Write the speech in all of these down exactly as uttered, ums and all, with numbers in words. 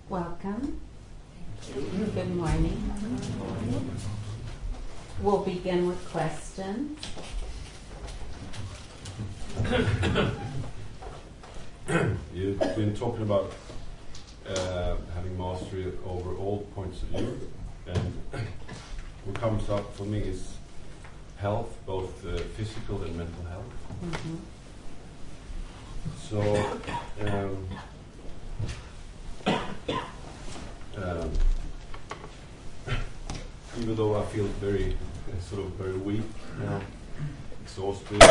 Welcome. Good morning. We'll begin with questions. You've been talking about uh, having mastery over all points of view, and what comes up for me is health, both uh, physical and mental health. Mm-hmm. So, um, um, even though I feel very, uh, sort of very weak now, exhausted,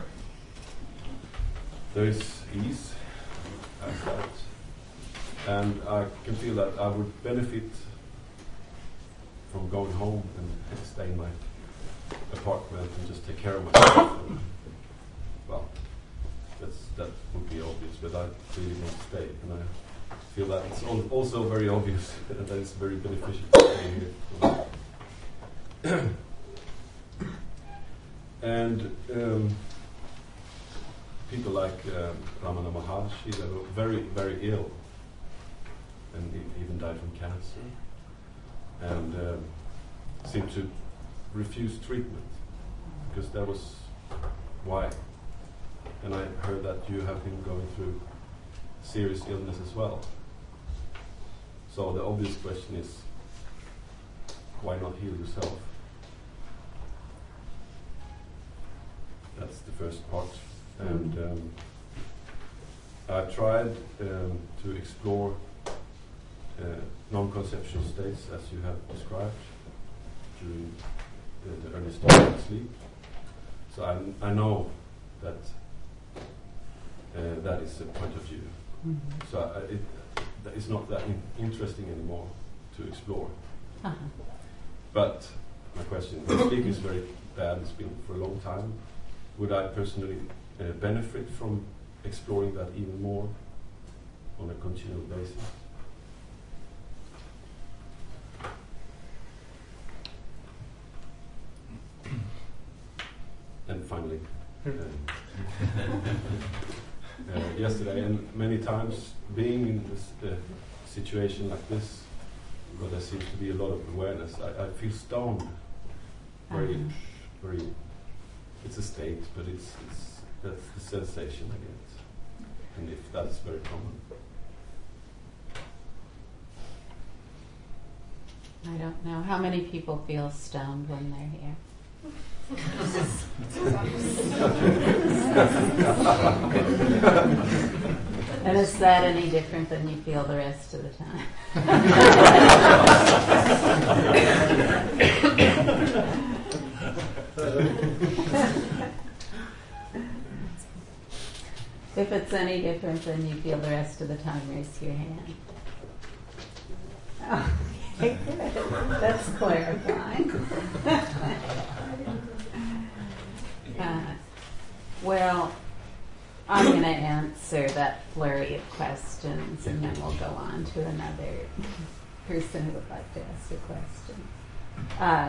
there is ease as that, and I can feel that I would benefit from going home and stay in my apartment and just take care of myself. And, well, that's, that would be obvious, but I really want to stay, and I feel that it's al- also very obvious that it's very beneficial to stay here. And um, people like um, Ramana Maharshi, they were very, very ill, and he even died from cancer, and um, seemed to refuse treatment because that was why. And I heard that you have been going through serious illness as well. So the obvious question is, why not heal yourself? That's the first part. And um, I tried um, to explore uh, non-conceptual states as you have described during the, the early stage of sleep. So I, I know that uh, that is a point of view. Mm-hmm. So I, it, that is not that in- interesting anymore to explore. Uh-huh. But my question, the sleep is very bad, it's been for a long time. Would I personally uh, benefit from exploring that even more on a continual basis? And finally, um, uh, yesterday and many times being in this uh, situation like this, where there seems to be a lot of awareness, I, I feel stoned. Very, Uh-huh. very. It's a state, but it's, it's that's the sensation I get, and if that's very common. I don't know. How many people feel stoned when they're here? And is that any different than you feel the rest of the time? If it's any different than you feel the rest of the time, raise your hand. Oh, okay, good. That's clarifying. uh, well, I'm going to answer that flurry of questions, and then we'll go on to another person who would like to ask a question. Uh,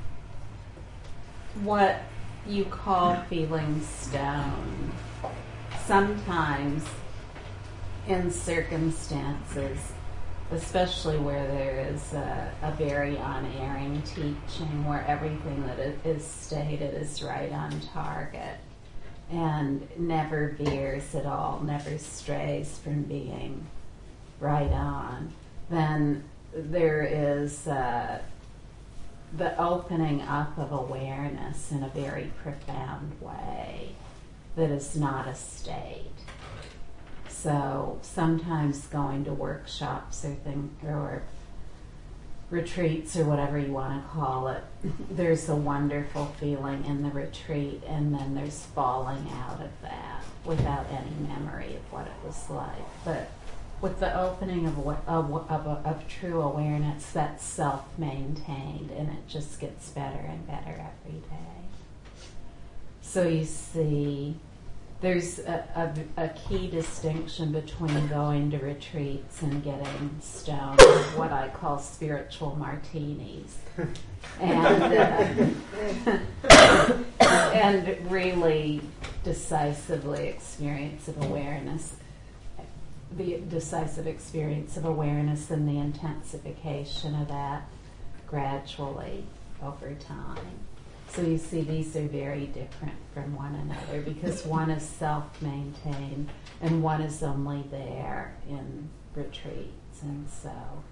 what you call feeling stoned, sometimes in circumstances, especially where there is a, a very unerring teaching, where everything that is stated is right on target and never veers at all, never strays from being right on, then there is uh, the opening up of awareness in a very profound way that is not a state. So sometimes going to workshops or thing, or retreats or whatever you want to call it, there's a wonderful feeling in the retreat, and then there's falling out of that without any memory of what it was like. But with the opening of, of, of, of true awareness, that's self-maintained, and it just gets better and better every day. So you see, there's a, a, a key distinction between going to retreats and getting stoned, what I call spiritual martinis, and uh, and really decisively experience of awareness. the decisive experience of awareness and the intensification of that gradually over time. So you see these are very different from one another because one is self-maintained and one is only there in retreats. And so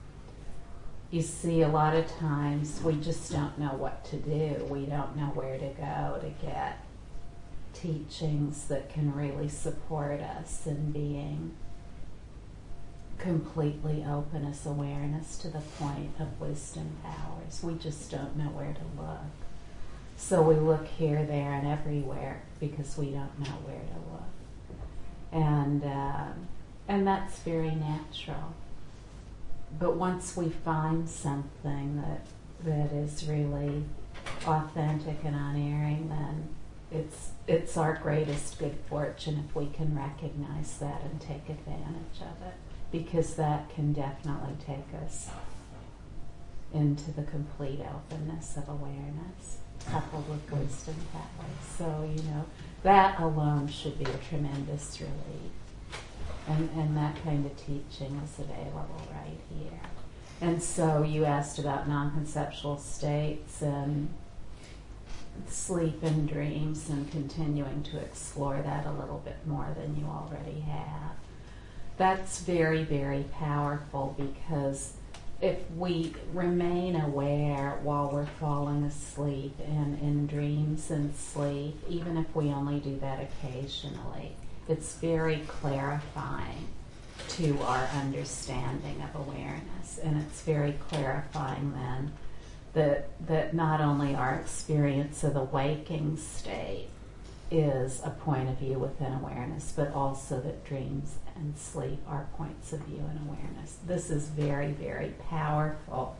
you see a lot of times we just don't know what to do. We don't know where to go to get teachings that can really support us in being completely open as awareness to the point of wisdom powers. We just don't know where to look. So we look here, there, and everywhere because we don't know where to look. And, uh, and that's very natural. But once we find something that that is really authentic and unerring, then it's it's our greatest good fortune if we can recognize that and take advantage of it, because that can definitely take us into the complete openness of awareness, coupled with wisdom powers. So, you know, that alone should be a tremendous relief. And, and that kind of teaching is available right here. And so you asked about non-conceptual states and sleep and dreams and continuing to explore that a little bit more than you already have. That's very, very powerful because if we remain aware while we're falling asleep and in dreams and sleep, even if we only do that occasionally, it's very clarifying to our understanding of awareness. And it's very clarifying then that that not only our experience of the waking state is a point of view within awareness, but also that dreams and sleep are points of view in awareness. This is very, very powerful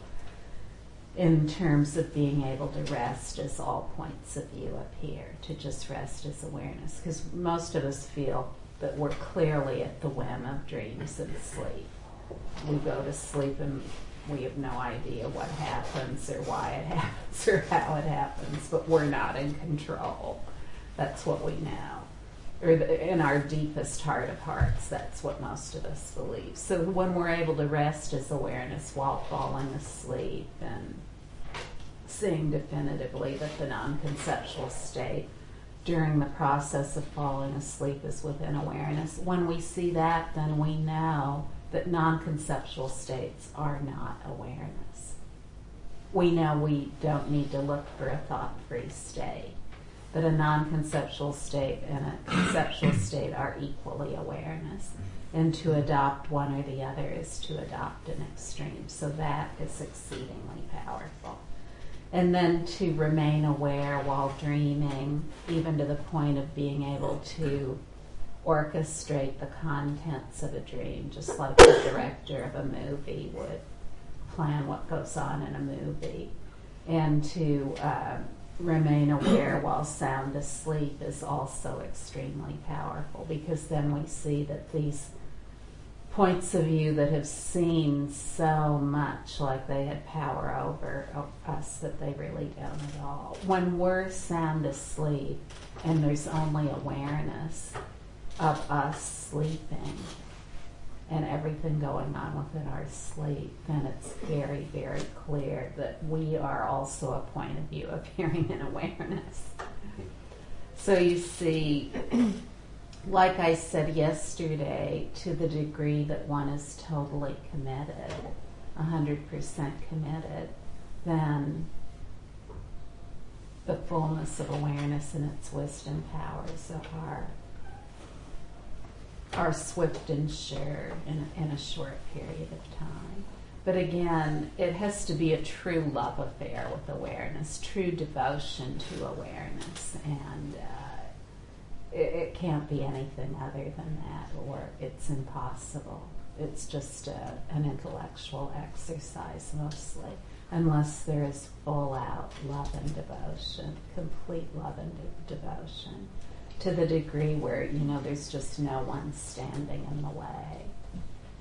in terms of being able to rest as all points of view appear, to just rest as awareness. Because most of us feel that we're clearly at the whim of dreams and sleep. We go to sleep and we have no idea what happens or why it happens or how it happens, but we're not in control. That's what we know. Or the, in our deepest heart of hearts, that's what most of us believe. So when we're able to rest as awareness while falling asleep and seeing definitively that the non-conceptual state during the process of falling asleep is within awareness, when we see that, then we know that non-conceptual states are not awareness. We know we don't need to look for a thought-free state, that a non-conceptual state and a conceptual state are equally awareness. And to adopt one or the other is to adopt an extreme. So that is exceedingly powerful. And then to remain aware while dreaming, even to the point of being able to orchestrate the contents of a dream, just like the director of a movie would plan what goes on in a movie. And to uh, remain aware while sound asleep is also extremely powerful, because then we see that these points of view that have seemed so much like they had power over us, that they really don't at all. When we're sound asleep and there's only awareness of us sleeping and everything going on within our sleep, then it's very, very clear that we are also a point of view appearing in awareness. So you see, like I said yesterday, to the degree that one is totally committed, one hundred percent committed, then the fullness of awareness and its wisdom powers are are swift and sure in, in a short period of time. But again, it has to be a true love affair with awareness, true devotion to awareness, and uh, it, it can't be anything other than that, or it's impossible. It's just a, an intellectual exercise mostly, unless there is full-out love and devotion, complete love and de- devotion. To the degree where, you know, there's just no one standing in the way,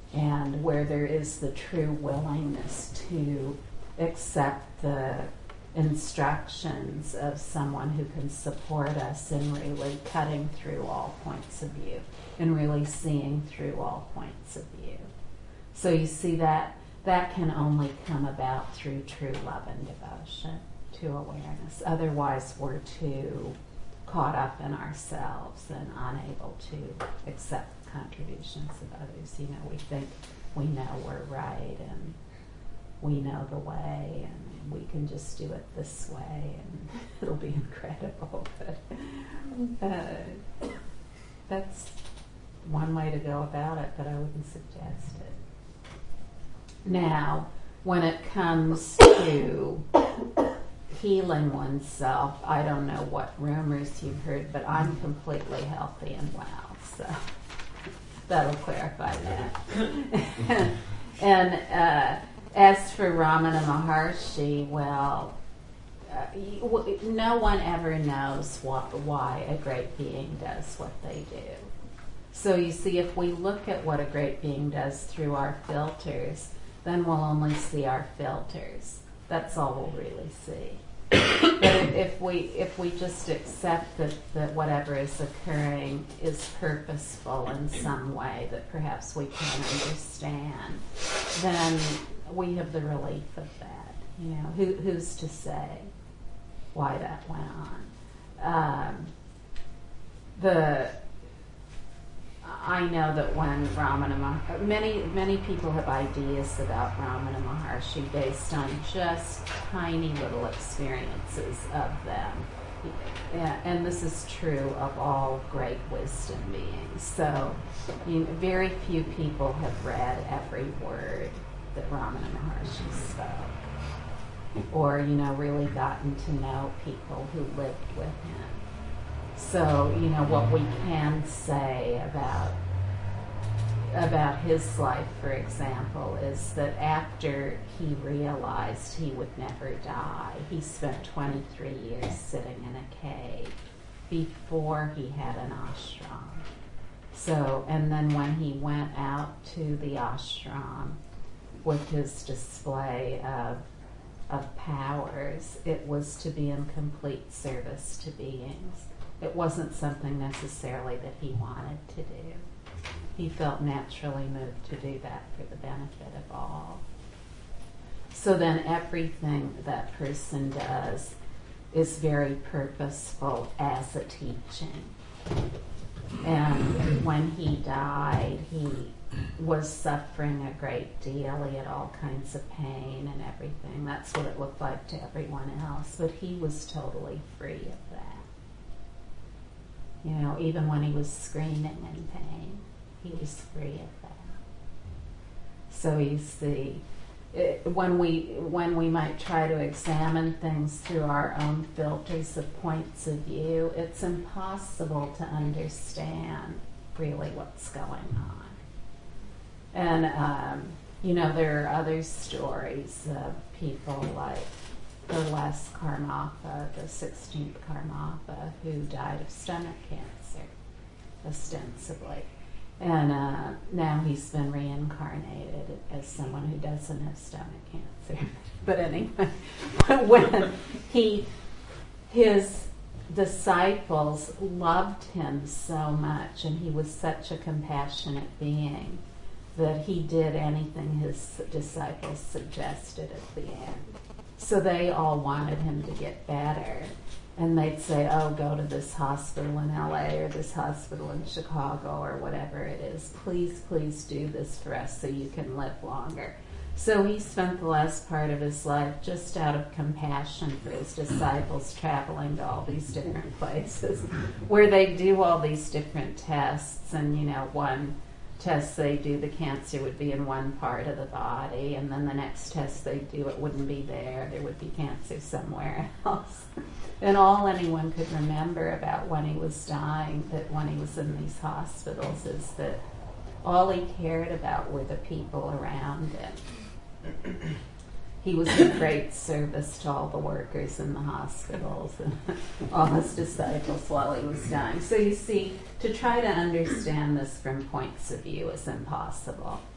and where there is the true willingness to accept the instructions of someone who can support us in really cutting through all points of view and really seeing through all points of view. So you see that that can only come about through true love and devotion to awareness. Otherwise, we're too caught up in ourselves and unable to accept contributions of others. You know, we think we know we're right and we know the way and we can just do it this way and it'll be incredible. But uh, that's one way to go about it, but I wouldn't suggest it. Now, when it comes to healing oneself, I don't know what rumors you've heard, but I'm completely healthy and well, so that'll clarify that. And uh, as for Ramana Maharshi, well, uh, you, no one ever knows what, why a great being does what they do. So you see, if we look at what a great being does through our filters, then we'll only see our filters. That's all we'll really see. But if, if we if we just accept that, that whatever is occurring is purposeful in some way that perhaps we can't understand, then we have the relief of that. You know, who, who's to say why that went on? Um, the I know that when Ramana Maharshi, many many people have ideas about Ramana Maharshi based on just tiny little experiences of them, and this is true of all great wisdom beings. So, you know, very few people have read every word that Ramana Maharshi spoke, or you know, really gotten to know people who lived with him. So, you know, what we can say about about his life, for example, is that after he realized he would never die, he spent twenty-three years sitting in a cave before he had an ashram. So, and then when he went out to the ashram with his display of of powers, it was to be in complete service to beings. It wasn't something necessarily that he wanted to do. He felt naturally moved to do that for the benefit of all. So then everything that person does is very purposeful as a teaching. And when he died, he was suffering a great deal. He had all kinds of pain and everything. That's what it looked like to everyone else. But he was totally free of that. You know, even when he was screaming in pain, he was free of that. So you see, it, when we when we might try to examine things through our own filters of points of view, it's impossible to understand really what's going on. And um, you know, there are other stories of people like Burles Karmapa, the sixteenth Karmapa, who died of stomach cancer, ostensibly. And uh, now he's been reincarnated as someone who doesn't have stomach cancer. But anyway, when he, his disciples loved him so much, and he was such a compassionate being, that he did anything his disciples suggested at the end. So they all wanted him to get better. And they'd say, oh, go to this hospital in L A or this hospital in Chicago or whatever it is. Please, please do this for us so you can live longer. So he spent the last part of his life just out of compassion for his disciples, traveling to all these different places where they do all these different tests. And, you know, one test they do, the cancer would be in one part of the body, and then the next test they do, it wouldn't be there. There would be cancer somewhere else. And all anyone could remember about when he was dying, that when he was in these hospitals, is that all he cared about were the people around him. He was in great service to all the workers in the hospitals and all his disciples while he was dying. So you see, to try to understand this from points of view is impossible.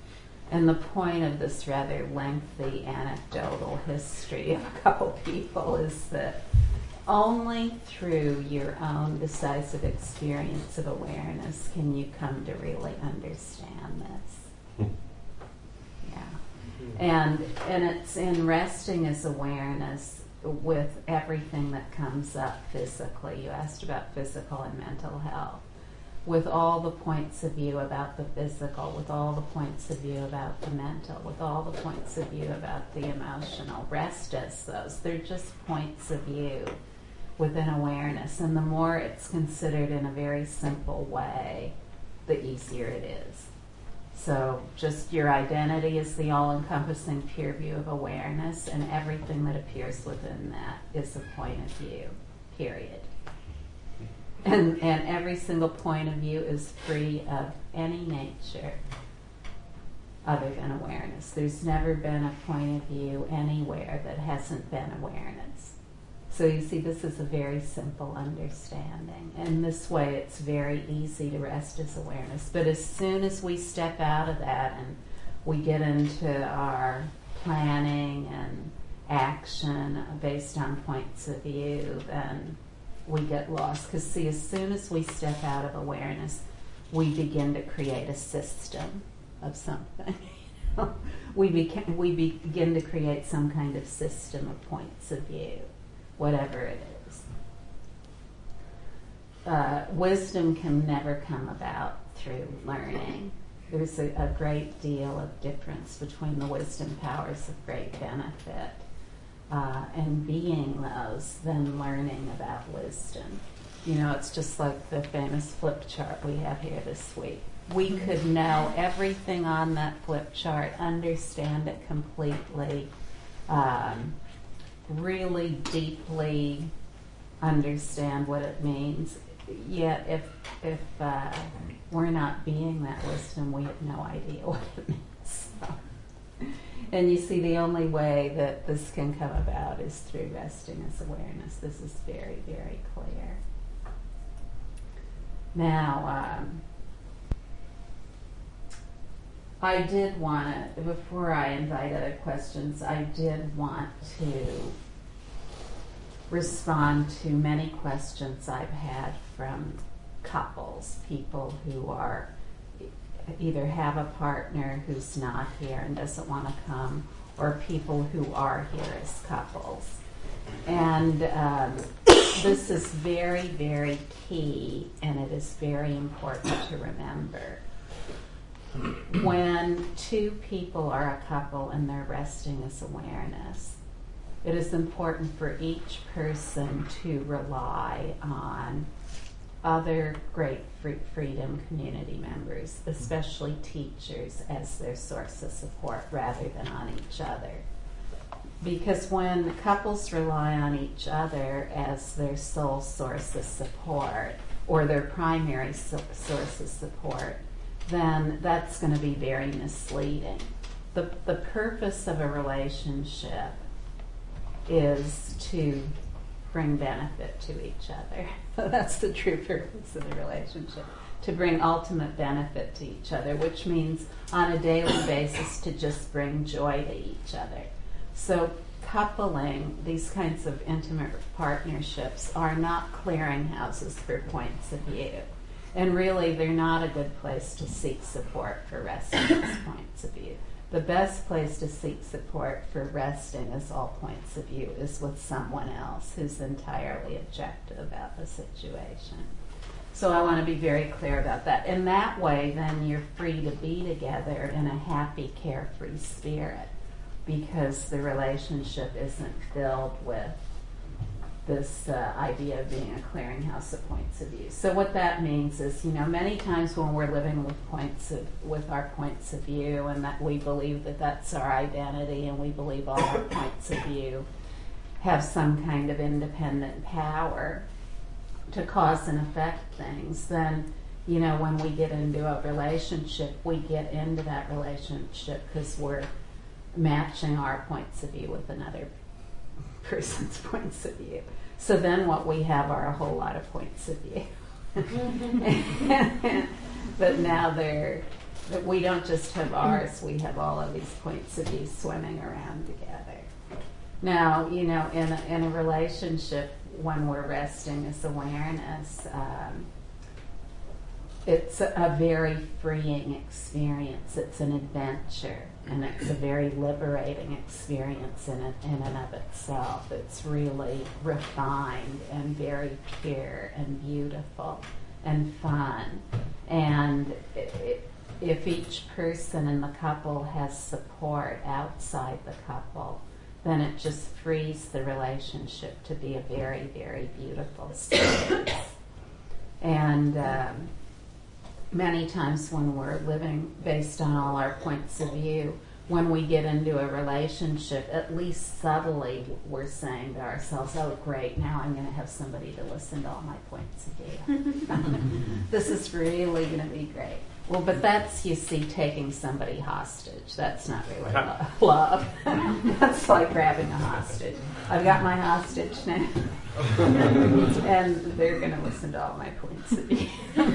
And the point of this rather lengthy anecdotal history of a couple people is that only through your own decisive experience of awareness can you come to really understand this. Yeah. And and it's in resting as awareness with everything that comes up physically. You asked about physical and mental health. With all the points of view about the physical, with all the points of view about the mental, with all the points of view about the emotional. Rest as those. They're just points of view within awareness. And the more it's considered in a very simple way, the easier it is. So just your identity is the all-encompassing pure view of awareness, and everything that appears within that is a point of view, period. And, and every single point of view is free of any nature other than awareness. There's never been a point of view anywhere that hasn't been awareness. So you see, this is a very simple understanding. And this way it's very easy to rest as awareness. But as soon as we step out of that and we get into our planning and action based on points of view, then we get lost. Because see, as soon as we step out of awareness, we begin to create a system of something. we, beca- we begin to create some kind of system of points of view, whatever it is. Uh, wisdom can never come about through learning. There's a, a great deal of difference between the wisdom powers of great benefit Uh, and being those, than learning about wisdom. You know, it's just like the famous flip chart we have here this week. We could know everything on that flip chart, understand it completely, um, really deeply understand what it means. Yet if, if uh, we're not being that wisdom, we have no idea what it means. So. And you see, the only way that this can come about is through resting as awareness. This is very, very clear. Now, um, I did want to, before I invite other questions, I did want to respond to many questions I've had from couples, people who are either have a partner who's not here and doesn't want to come, or people who are here as couples. And um, this is very, very key, and it is very important to remember. When two people are a couple and they're resting as awareness, it is important for each person to rely on other great free freedom community members, especially teachers, as their source of support rather than on each other. Because when couples rely on each other as their sole source of support, or their primary so source of support, then that's going to be very misleading. The, the purpose of a relationship is to bring benefit to each other. That's the true purpose of the relationship, to bring ultimate benefit to each other, which means on a daily basis to just bring joy to each other. So coupling, these kinds of intimate partnerships, are not clearinghouses for points of view. And really, they're not a good place to seek support for resting as points of view. The best place to seek support for resting as all points of view is with someone else who's entirely objective about the situation. So I want to be very clear about that. In that way, then you're free to be together in a happy, carefree spirit, because the relationship isn't filled with this uh, idea of being a clearinghouse of points of view. So what that means is, you know, many times when we're living with points of, with our points of view, and that we believe that that's our identity, and we believe all our points of view have some kind of independent power to cause and affect things, then, you know, when we get into a relationship, we get into that relationship because we're matching our points of view with another person's points of view. So then what we have are a whole lot of points of view. But now they're But we don't just have ours, we have all of these points of view swimming around together. Now, you know, in a, in a relationship, when we're resting as awareness, um, it's a, a very freeing experience. It's an adventure, and it's a very liberating experience in, it, in and of itself. It's really refined and very pure and beautiful and fun. And it, it, if each person in the couple has support outside the couple, then it just frees the relationship to be a very, very beautiful space. And um, many times when we're living based on all our points of view, when we get into a relationship, at least subtly, we're saying to ourselves, oh, great, now I'm going to have somebody to listen to all my points of view. This is really going to be great. Well, but that's, you see, taking somebody hostage. That's not really lo- love. That's like grabbing a hostage. I've got my hostage now. And they're going to listen to all my points of view.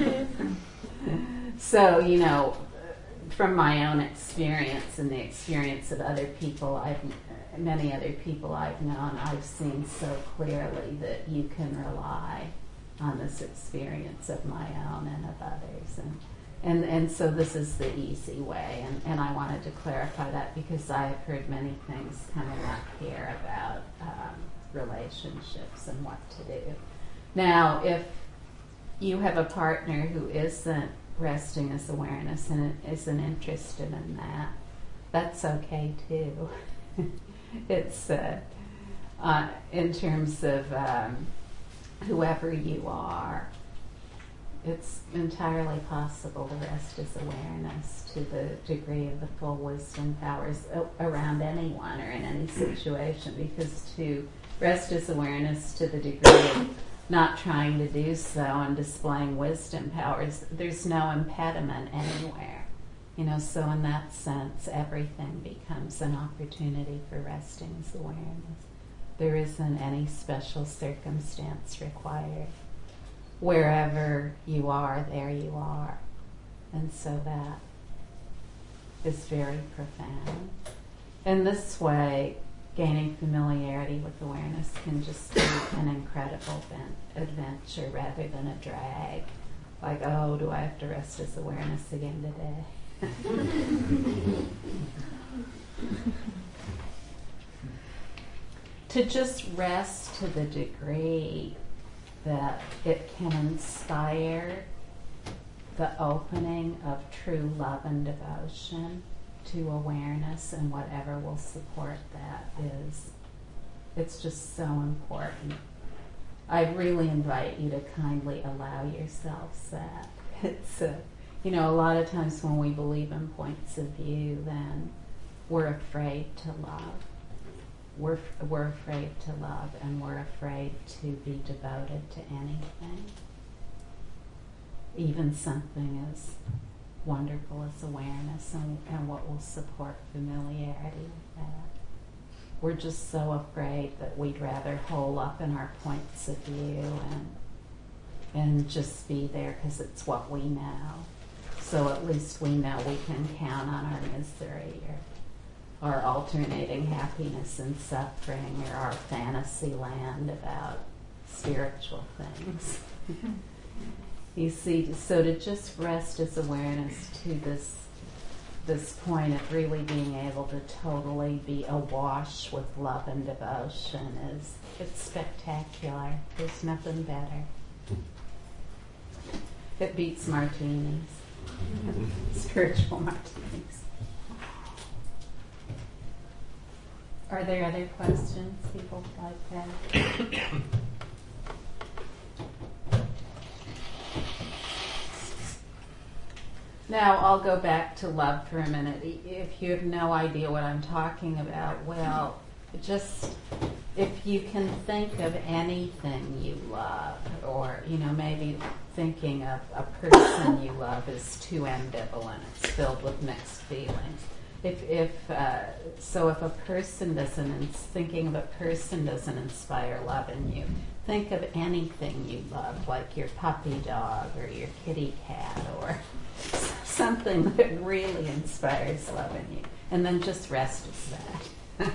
So, you know, from my own experience and the experience of other people, I've many other people I've known, I've seen so clearly that you can rely on this experience of my own and of others. And And and so this is the easy way, and, and I wanted to clarify that because I have heard many things coming up here about um, relationships and what to do. Now, if you have a partner who isn't resting as awareness and isn't interested in that, that's okay too. It's uh, uh, in terms of um, whoever you are, it's entirely possible to rest as awareness to the degree of the full wisdom powers around anyone or in any situation, because to rest as awareness to the degree of not trying to do so and displaying wisdom powers, there's no impediment anywhere. You know, so in that sense, everything becomes an opportunity for resting as awareness. There isn't any special circumstance required. Wherever you are, there you are. And so that is very profound. In this way, gaining familiarity with awareness can just be an incredible ben- adventure rather than a drag. Like, oh, do I have to rest as awareness again today? To just rest to the degree that it can inspire the opening of true love and devotion to awareness, and whatever will support that is, it's just so important. I really invite you to kindly allow yourselves that. It's a, you know, a lot of times when we believe in points of view, then we're afraid to love. We're, we're afraid to love, and we're afraid to be devoted to anything, even something as wonderful as awareness and, and what will support familiarity with that. We're just so afraid that we'd rather hole up in our points of view and and just be there because it's what we know. So at least we know we can count on our misery or our alternating happiness and suffering, or our fantasy land about spiritual things. You see, so to just rest as awareness to this this point of really being able to totally be awash with love and devotion is, it's spectacular. There's nothing better. It beats martinis, spiritual martinis. Are there other questions people like that? Now I'll go back to love for a minute. If you have no idea what I'm talking about, well, just if you can think of anything you love, or, you know, maybe thinking of a person you love is too ambivalent, it's filled with mixed feelings. If, if uh, so, if a person doesn't, thinking of a person doesn't inspire love in you, think of anything you love, like your puppy dog or your kitty cat or something that really inspires love in you. And then just rest is that.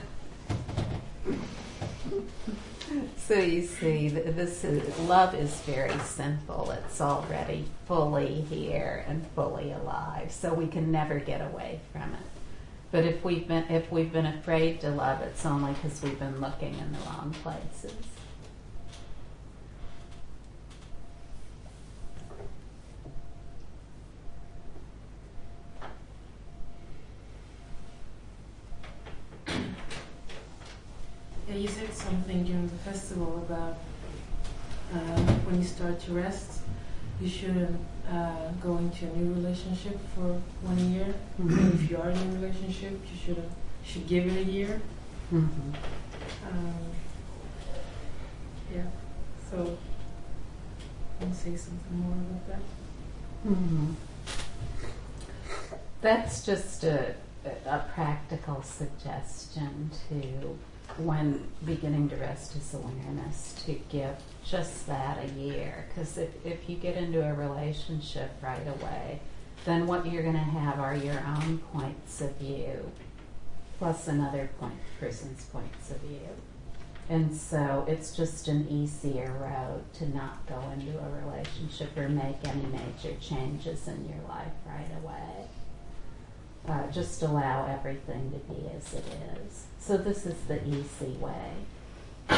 So you see, this is, love is very simple. It's already fully here and fully alive, so we can never get away from it. But if we've been if we've been afraid to love, it's only because we've been looking in the wrong places. Yeah, you said something during the festival about uh, when you start to rest, you shouldn't uh, go into a new relationship for one year. Mm-hmm. And if you are in a relationship, you should should give it a year. Mm-hmm. Um, yeah. So, can you say something more about that? Mm-hmm. That's just a, a practical suggestion to, when beginning to rest is awareness, to give just that a year. Because if, if you get into a relationship right away, then what you're going to have are your own points of view, plus another point, person's points of view. And so it's just an easier road to not go into a relationship or make any major changes in your life right away. Uh, just allow everything to be as it is. So this is the easy way.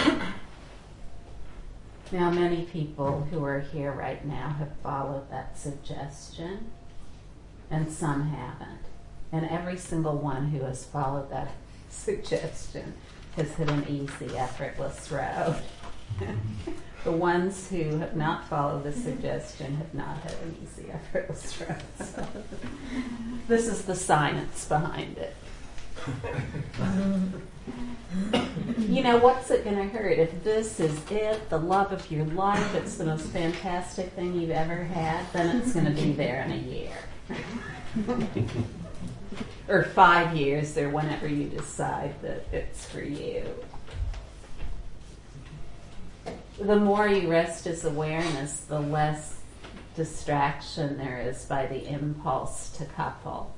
Now, many people who are here right now have followed that suggestion, and some haven't. And every single one who has followed that suggestion has hit an easy, effortless road. The ones who have not followed the suggestion have not had an easy, effortless road. So this is the science behind it. You know, what's it going to hurt? If this is it, the love of your life, it's the most fantastic thing you've ever had, then it's going to be there in a year. Or five years, or whenever you decide that it's for you. The more you rest as awareness, the less distraction there is by the impulse to couple.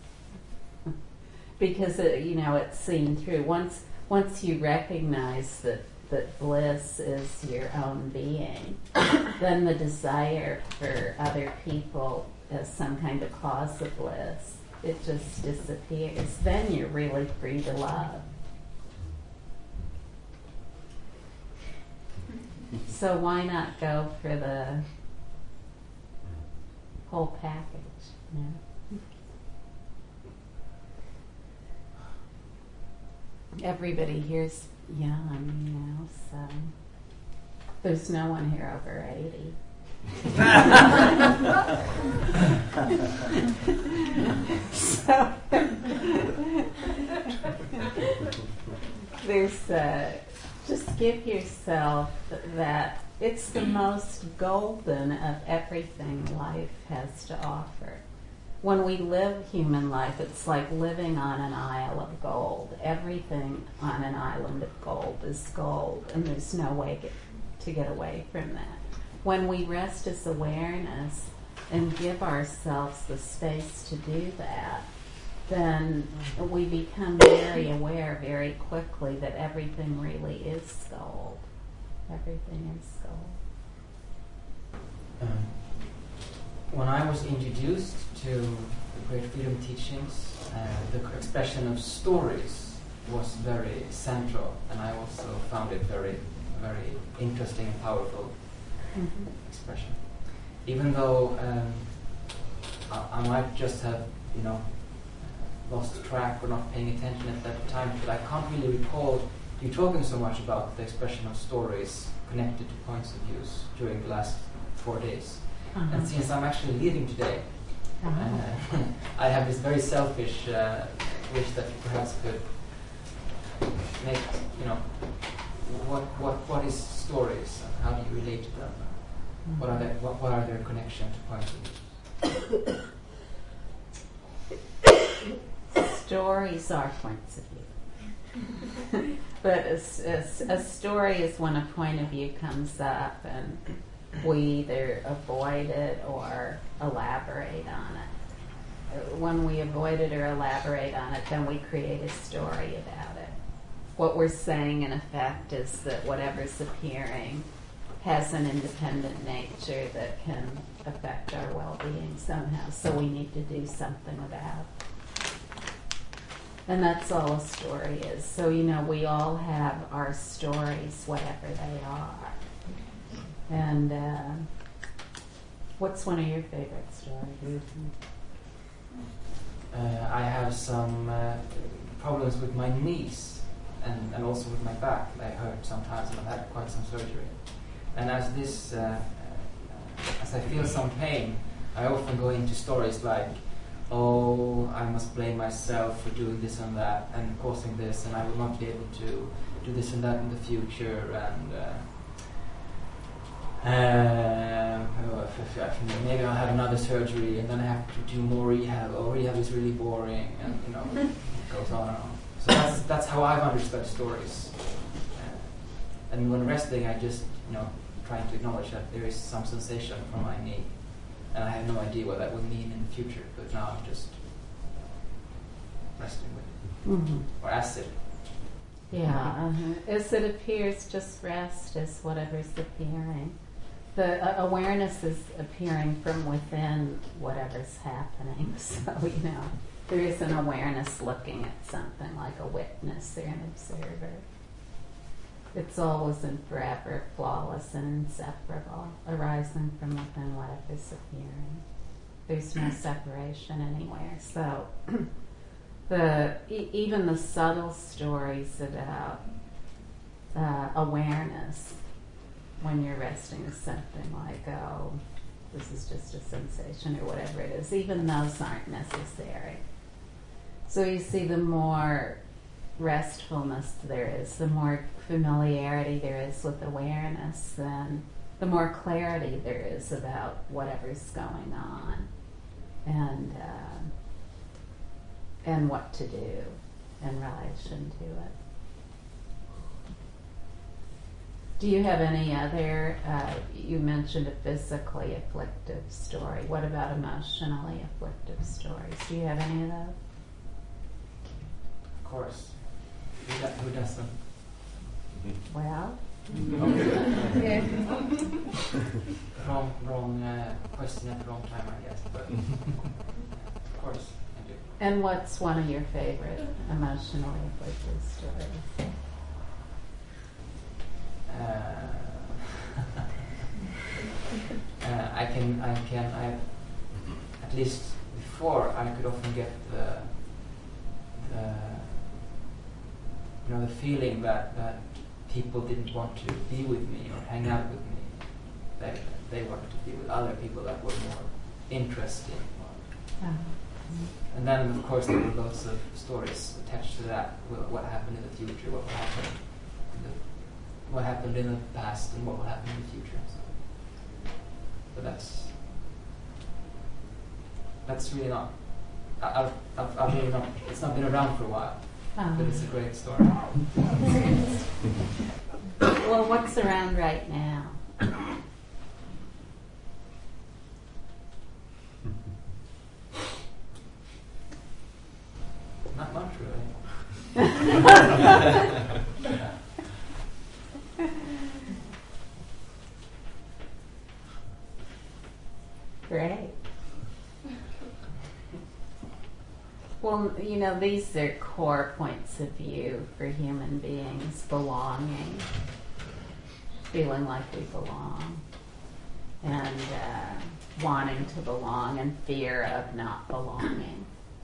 Because, it, you know, it's seen through. Once once you recognize that, that bliss is your own being, then the desire for other people as some kind of cause of bliss, it just disappears. Then you're really free to love. So why not go for the whole package? You know? Everybody here's young, you know, so there's no one here over eighty. So there's uh, just give yourself that it's the most golden of everything life has to offer. When we live human life, it's like living on an isle of gold. Everything on an island of gold is gold, and there's no way get, to get away from that. When we rest as awareness and give ourselves the space to do that, then we become very aware very quickly that everything really is gold. Everything is gold. Um, when I was introduced to the Great Freedom Teachings, uh, the expression of stories was very central, and I also found it very, very interesting and powerful mm-hmm. expression. Even though um, I, I might just have, you know, lost track or not paying attention at that time, but I can't really recall you talking so much about the expression of stories connected to points of views during the last four days. Uh-huh. And since I'm actually leaving today, uh-huh. uh, I have this very selfish uh, wish that you perhaps could make, you know, what what what is stories and how do you relate to them? Mm-hmm. What are their what, what are their connection to points of views? Stories are points of view. But a, a, a story is when a point of view comes up and we either avoid it or elaborate on it. when we avoid it or elaborate on it, then we create a story about it. What we're saying, in effect, is that whatever's appearing has an independent nature that can affect our well-being somehow, so we need to do something about it. And that's all a story is. So, you know, we all have our stories, whatever they are. And uh, what's one of your favorite stories? Uh, I have some uh, problems with my knees and, and also with my back. They hurt sometimes, and I've had quite some surgery. And as this, uh, uh, as I feel some pain, I often go into stories like, oh, I must blame myself for doing this and that and causing this, and I will not be able to do this and that in the future, and uh, uh, maybe I'll have another surgery, and then I have to do more rehab. Oh, rehab is really boring, and you know, it goes on and on. So that's that's how I've understood stories. Uh, and when resting, I just, you know, trying to acknowledge that there is some sensation from my knee. And I have no idea what that would mean in the future, but now I'm just resting with it. Mm-hmm. Or as it. Yeah, uh-huh. As it appears, just rest is whatever's appearing. The uh, awareness is appearing from within whatever's happening. So, you know, there is an awareness looking at something, like a witness or an observer. It's always and forever flawless and inseparable, arising from within whatever's appearing. There's no separation anywhere. So the e- even the subtle stories about uh, awareness when you're resting is something like, oh, this is just a sensation or whatever it is. Even those aren't necessary. So you see, the more restfulness there is, the more familiarity there is with awareness, then the more clarity there is about whatever's going on, and uh, and what to do in relation to it. Do you have any other, uh, you mentioned a physically afflictive story. What about emotionally afflictive stories? Do you have any of those? Of course. Who, do, who doesn't? Well, Okay. wrong, wrong uh, question at the wrong time, I guess. But of course, I do. and what's one of your favorite emotionally afflicted stories? Uh, uh, I can, I can, I at least before I could often get the, the you know, the feeling that that people didn't want to be with me or hang out with me. They they wanted to be with other people that were more interesting. Uh-huh. And then, of course, there were lots of stories attached to that. What, what happened in the future? What will happen? In the, what happened in the past, and what will happen in the future? So, but that's that's really not. I, I've, I've, I've really not. It's not been around for a while. Uh-huh. But it's a great story. Well, what's around right now? Not much, really. Great. Well, you know, these are core points of view for human beings: belonging, feeling like we belong, and uh, wanting to belong, and fear of not belonging.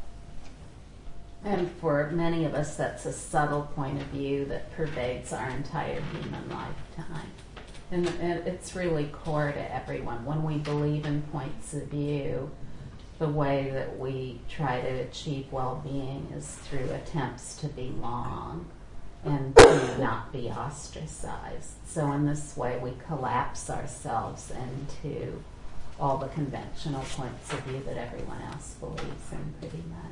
And for many of us, that's a subtle point of view that pervades our entire human lifetime. And, and it's really core to everyone. When we believe in points of view, the way that we try to achieve well-being is through attempts to belong and to not be ostracized. So in this way, we collapse ourselves into all the conventional points of view that everyone else believes in, pretty much.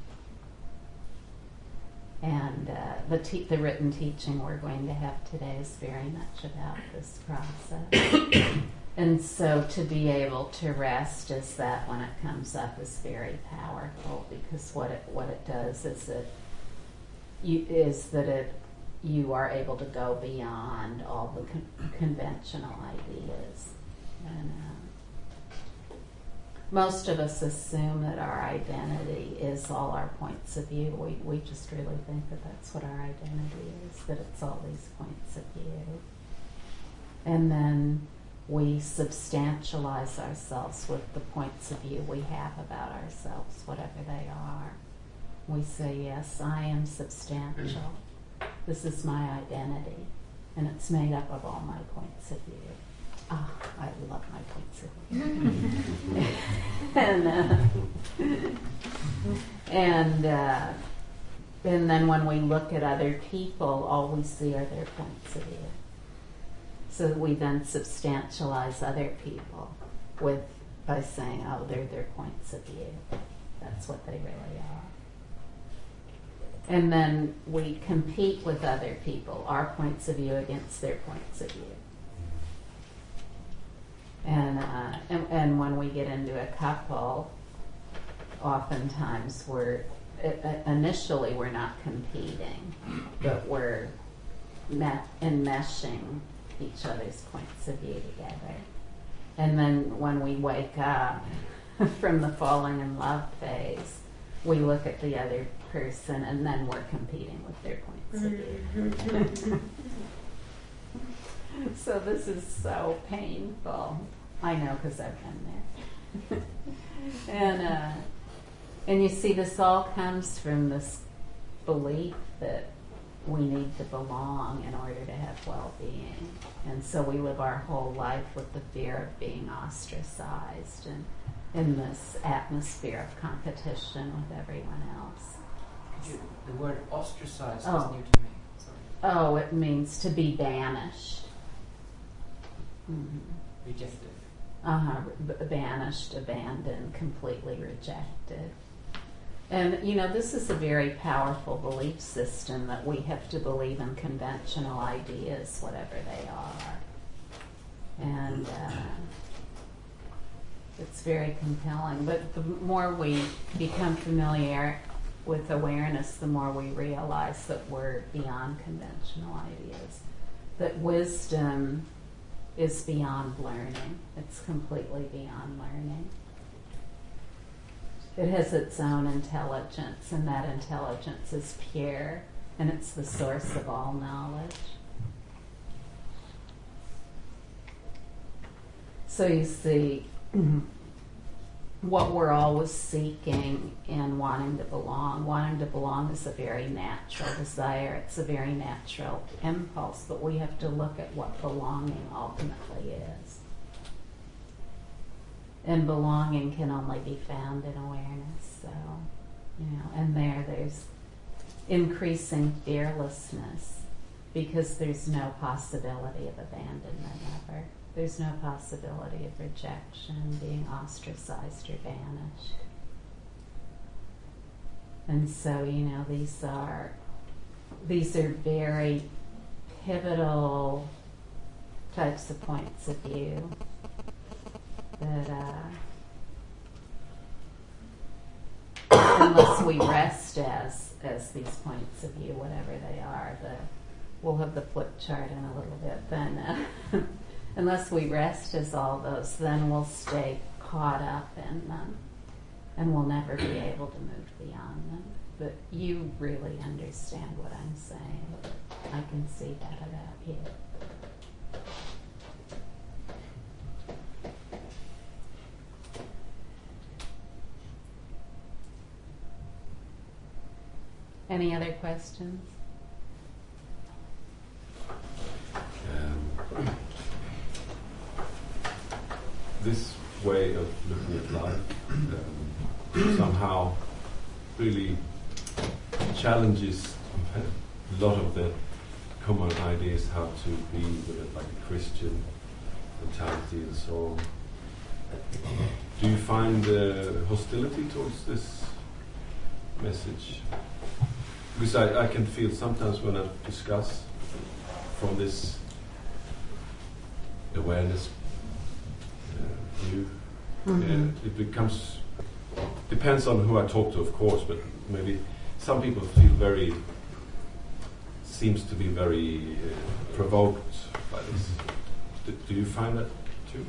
And uh, the, te- the written teaching we're going to have today is very much about this process. And so to be able to rest is that when it comes up is very powerful, because what it what it does is it you is that it you are able to go beyond all the con- conventional ideas. And uh, most of us assume that our identity is all our points of view. We we just really think that that's what our identity is, that it's all these points of view. And then we substantialize ourselves with the points of view we have about ourselves, whatever they are. We say, yes, I am substantial. This is my identity, and it's made up of all my points of view. Ah, I love my points of view. and uh, and uh, and then when we look at other people, all we see are their points of view. So we then substantialize other people with by saying, oh, they're their points of view. That's what they really are. And then we compete with other people, our points of view against their points of view. And, uh, and, and when we get into a couple, oftentimes we're, uh, initially we're not competing, but we're me- enmeshing each other's points of view together. And then when we wake up from the falling in love phase, we look at the other person and then we're competing with their points of view. So this is so painful. I know, because I've been there. and uh, and you see, this all comes from this belief that we need to belong in order to have well-being. And so we live our whole life with the fear of being ostracized and in this atmosphere of competition with everyone else. Could you, the word ostracized Oh. is new to me. Sorry. Oh, it means to be banished. Mm-hmm. Rejected. Uh-huh, b- banished, abandoned, completely rejected. And, you know, this is a very powerful belief system that we have to believe in conventional ideas, whatever they are. And uh, it's very compelling. But the more we become familiar with awareness, the more we realize that we're beyond conventional ideas. That wisdom is beyond learning. It's completely beyond learning. It has its own intelligence, and that intelligence is pure, and it's the source of all knowledge. So you see, what we're always seeking in wanting to belong. Wanting to belong is a very natural desire. It's a very natural impulse, but we have to look at what belonging ultimately is. And belonging can only be found in awareness. So, you know, and there, there's increasing fearlessness because there's no possibility of abandonment ever. There's no possibility of rejection, being ostracized or banished. And so, you know, these are these are very pivotal types of points of view that uh, unless we rest as as these points of view, whatever they are, the we'll have the flip chart in a little bit, then uh, unless we rest as all those, then we'll stay caught up in them and we'll never be able to move beyond them. But you really understand what I'm saying. I can see that about you. Any other questions? Um, this way of looking at life um, somehow really challenges a lot of the common ideas how to be with it, like a Christian mentality and so on. Do you find uh, hostility towards this message? Because I, I can feel sometimes when I discuss from this awareness you. Mhm. Uh, it becomes depends on who I talk to, of course, but maybe some people feel very seems to be very uh, provoked by this. Do, do you find that too?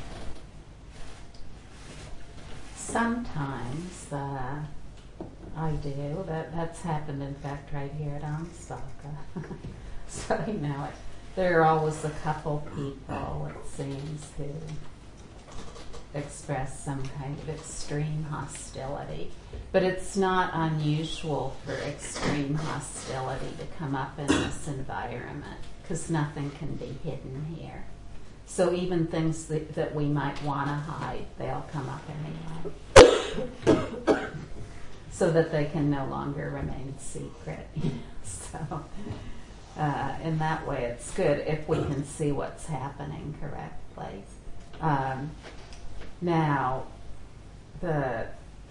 Sometimes uh, I do. That that's happened, in fact, right here at Amstaka. So you know, it, there are always a couple people, it seems, who express some kind of extreme hostility. But it's not unusual for extreme hostility to come up in this environment, because nothing can be hidden here. So even things that, that we might want to hide, they'll come up anyway. So that they can no longer remain secret. So uh, in that way it's good if we can see what's happening correctly. Um, now, the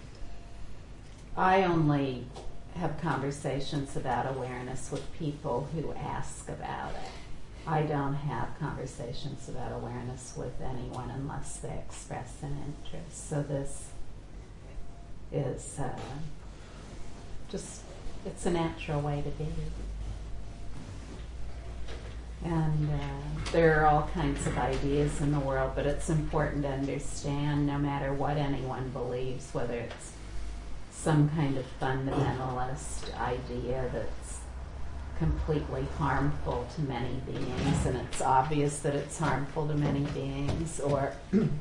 I only have conversations about awareness with people who ask about it. I don't have conversations about awareness with anyone unless they express an interest. So this is uh, just, it's a natural way to be. And uh, there are all kinds of ideas in the world, but it's important to understand, no matter what anyone believes, whether it's some kind of fundamentalist idea that's completely harmful to many beings, and it's obvious that it's harmful to many beings, or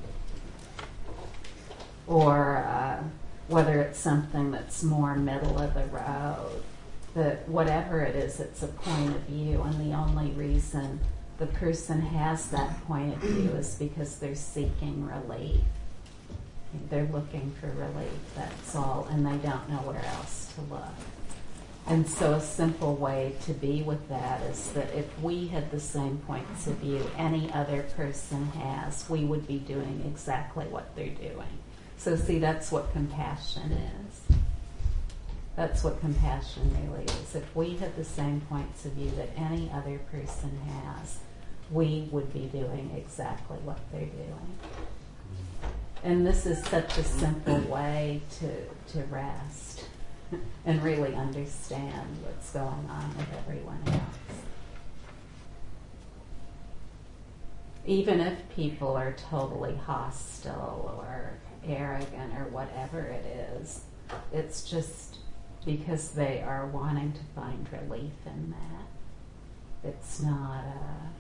or uh, whether it's something that's more middle of the road. That whatever it is, it's a point of view, and the only reason the person has that point of view is because they're seeking relief. They're looking for relief, that's all, and they don't know where else to look. And so a simple way to be with that is that if we had the same points of view any other person has, we would be doing exactly what they're doing. So see, that's what compassion is. That's what compassion really is. If we had the same points of view that any other person has, we would be doing exactly what they're doing. And this is such a simple way to, to rest and really understand what's going on with everyone else. Even if people are totally hostile or arrogant or whatever it is, it's just because they are wanting to find relief in that. It's not a,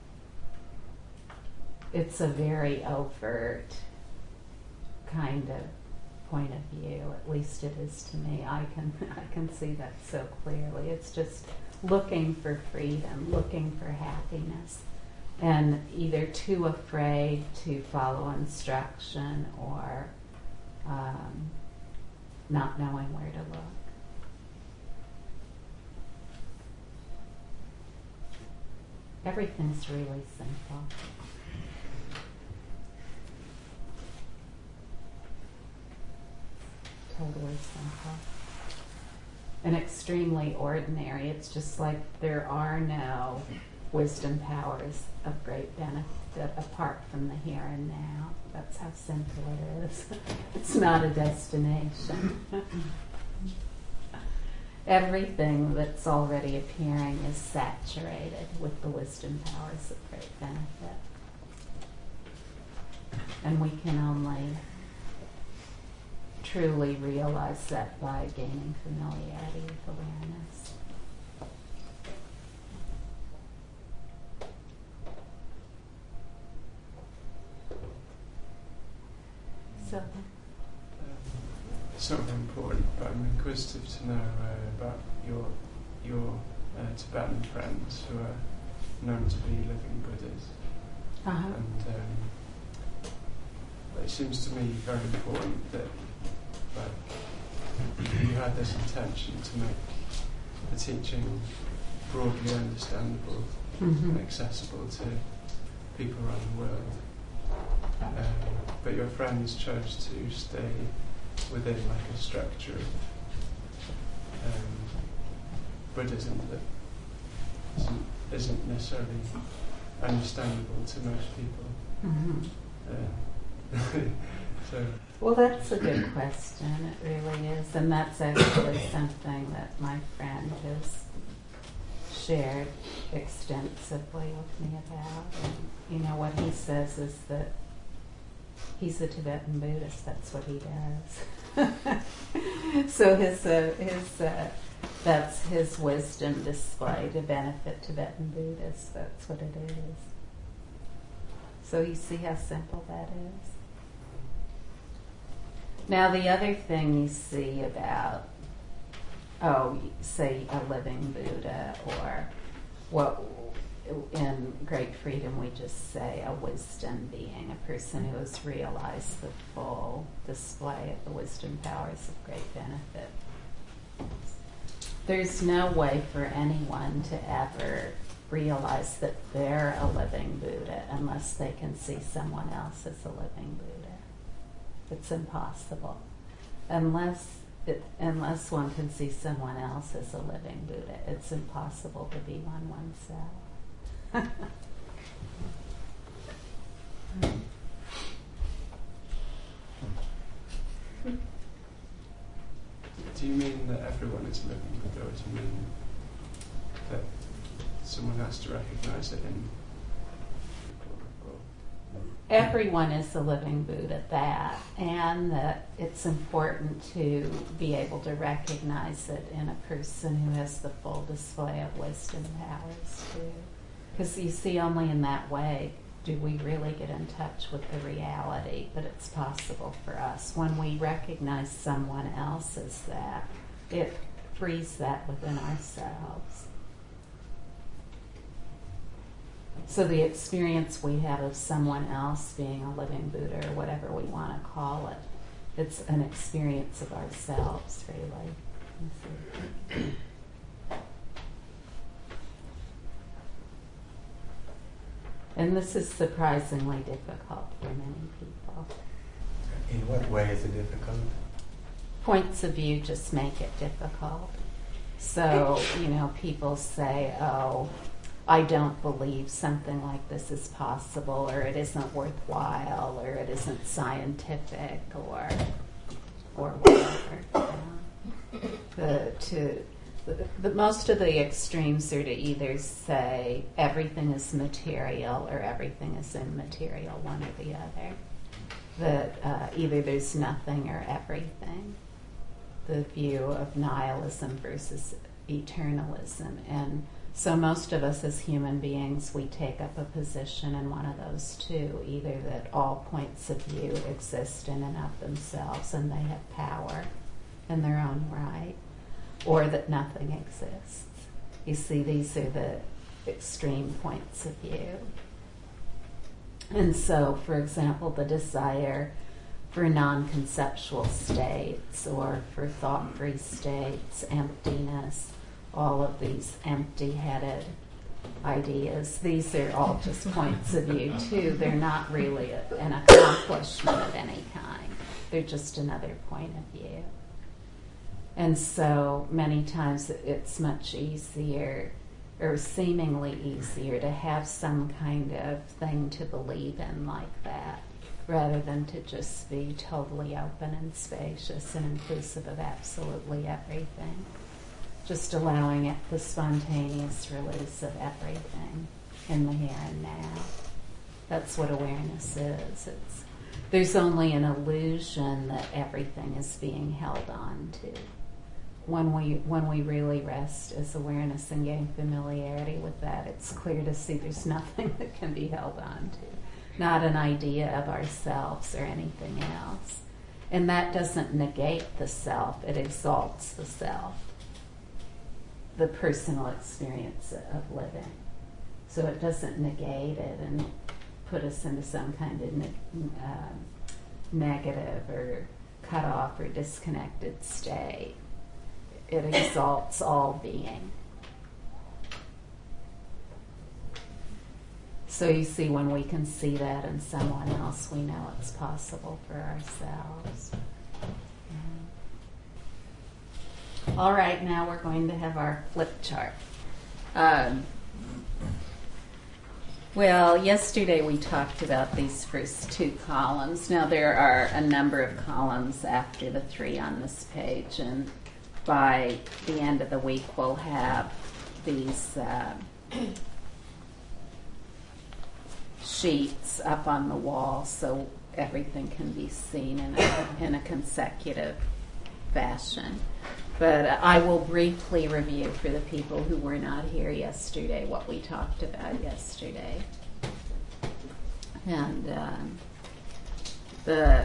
it's a very overt kind of point of view, at least it is to me. I can I can see that so clearly. It's just looking for freedom, looking for happiness, and either too afraid to follow instruction or um, not knowing where to look. Everything's really simple. Totally simple. And extremely ordinary. It's just like there are no wisdom powers of great benefit apart from the here and now. That's how simple it is. It's not a destination. Everything that's already appearing is saturated with the wisdom powers of great benefit. And we can only truly realize that by gaining familiarity with awareness. So, um, it's not very important, but I'm inquisitive to know uh, about your your uh, Tibetan friends who are known to be living Buddhas. uh-huh. And um, it seems to me very important that, like, you had this intention to make the teaching broadly understandable Mm-hmm. and accessible to people around the world. Um, but your friends chose to stay within like a structure of um, Buddhism that isn't, isn't necessarily understandable to most people. Mm-hmm. Uh, So, Well, that's a good question. It really is. And that's actually something that my friend has shared extensively with me about. And, you know, what he says is that he's a Tibetan Buddhist. That's what he does. So his, uh, his, uh, that's his wisdom display to benefit Tibetan Buddhists. That's what it is. So you see how simple that is. Now the other thing you see about, oh, say a living Buddha, or what in Great Freedom we just say a wisdom being, a person who has realized the full display of the wisdom powers of great benefit. There's no way for anyone to ever realize that they're a living Buddha unless they can see someone else as a living Buddha. It's impossible. Unless it, unless one can see someone else as a living Buddha, it's impossible to be one oneself. do you mean that everyone is living Buddha, or do you mean that someone has to recognize it in people? Everyone is a living Buddha, that, and that it's important to be able to recognize it in a person who has the full display of wisdom powers too. Because you see, only in that way do we really get in touch with the reality that it's possible for us. When we recognize someone else as that, it frees that within ourselves. So the experience we have of someone else being a living Buddha, or whatever we want to call it, it's an experience of ourselves, really. And this is surprisingly difficult for many people. In what way is it difficult? Points of view just make it difficult. So, you know, people say, oh, I don't believe something like this is possible, or it isn't worthwhile, or it isn't scientific, or or whatever. You know. The, to, the, the, most of the extremes are to either say everything is material or everything is immaterial, one or the other. That uh, either there's nothing or everything. The view of nihilism versus eternalism. And so most of us as human beings, we take up a position in one of those two, either that all points of view exist in and of themselves and they have power in their own right, or that nothing exists. You see, these are the extreme points of view. And so, for example, the desire for non-conceptual states or for thought-free states, emptiness, all of these empty-headed ideas, these are all just points of view too. They're not really a, an accomplishment of any kind. They're just another point of view. And so many times it's much easier, or seemingly easier, to have some kind of thing to believe in like that, rather than to just be totally open and spacious and inclusive of absolutely everything. Just allowing it the spontaneous release of everything in the here and now. That's what awareness is. It's, there's only an illusion that everything is being held on to. When we when we really rest as awareness and gain familiarity with that, it's clear to see there's nothing that can be held on to. Not an idea of ourselves or anything else. And that doesn't negate the self, it exalts the self. The personal experience of living. So it doesn't negate it and put us into some kind of ne- uh, negative or cut off or disconnected state. It exalts all being. So you see, when we can see that in someone else, we know it's possible for ourselves. All right, now we're going to have our flip chart. Um, Well, yesterday we talked about these first two columns. Now there are a number of columns after the three on this page, and by the end of the week we'll have these uh, sheets up on the wall so everything can be seen in a, in a consecutive fashion. But uh, I will briefly review for the people who were not here yesterday what we talked about yesterday. And um, the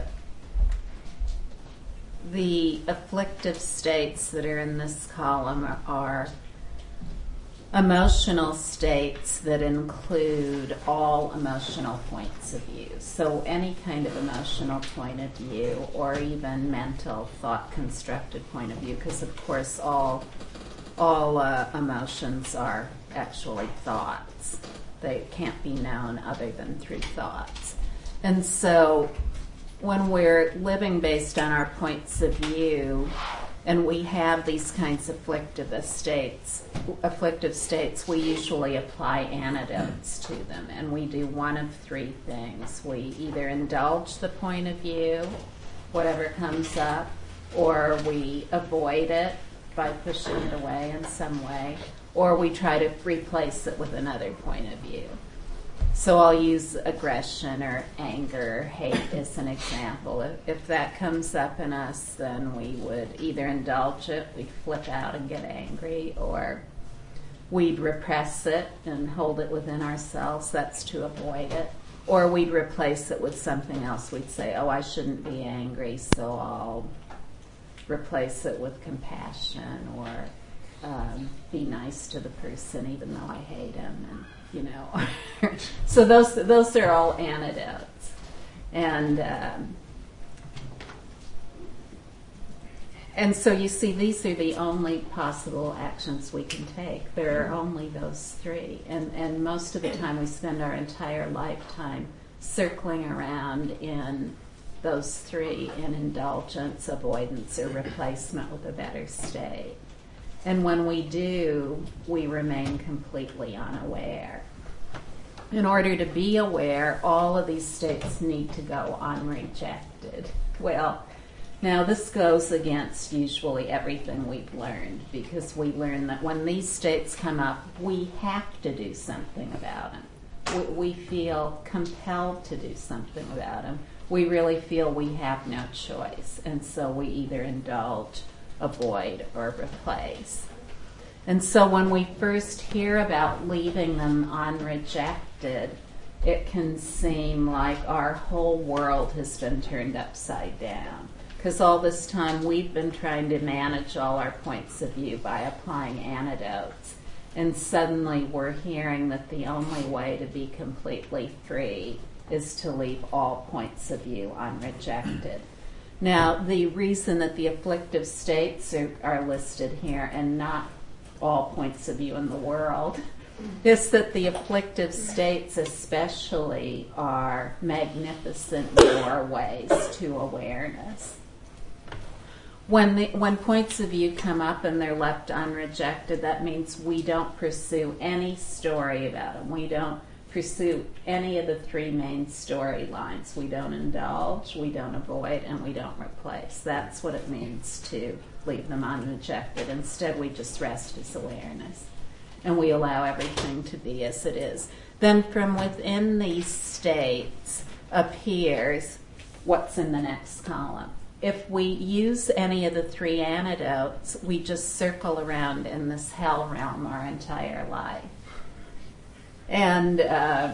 the afflictive states that are in this column are, are emotional states that include all emotional points of view. So any kind of emotional point of view, or even mental thought constructed point of view, because of course all all uh, emotions are actually thoughts. They can't be known other than through thoughts. And so when we're living based on our points of view, and we have these kinds of afflictive states, afflictive states, we usually apply antidotes to them, and we do one of three things. We either indulge the point of view, whatever comes up, or we avoid it by pushing it away in some way, or we try to replace it with another point of view. So I'll use aggression or anger or hate as an example. If, if that comes up in us, then we would either indulge it, we'd flip out and get angry, or we'd repress it and hold it within ourselves. That's to avoid it. Or we'd replace it with something else. We'd say, oh, I shouldn't be angry, so I'll replace it with compassion, or um, be nice to the person even though I hate him. And you know, so those those are all antidotes, and um, and so you see, these are the only possible actions we can take. There are only those three, and and most of the time we spend our entire lifetime circling around in those three: in indulgence, avoidance, or replacement with a better state. And when we do, we remain completely unaware. In order to be aware, all of these states need to go unrejected. Well, now this goes against usually everything we've learned, because we learn that when these states come up, we have to do something about them. We, we feel compelled to do something about them. We really feel we have no choice, and so we either indulge, avoid, or replace. And so when we first hear about leaving them unrejected, it can seem like our whole world has been turned upside down, because all this time we've been trying to manage all our points of view by applying antidotes, and suddenly we're hearing that the only way to be completely free is to leave all points of view unrejected. Now, the reason that the afflictive states are, are listed here and not all points of view in the world is that the afflictive states especially are magnificent doorways to awareness. When the, when points of view come up and they're left unrejected, that means we don't pursue any story about them. We don't pursue any of the three main storylines. We don't indulge, we don't avoid, and we don't replace. That's what it means to leave them unrejected. Instead, we just rest as awareness, and we allow everything to be as it is. Then from within these states appears what's in the next column. If we use any of the three antidotes, we just circle around in this hell realm our entire life. And uh,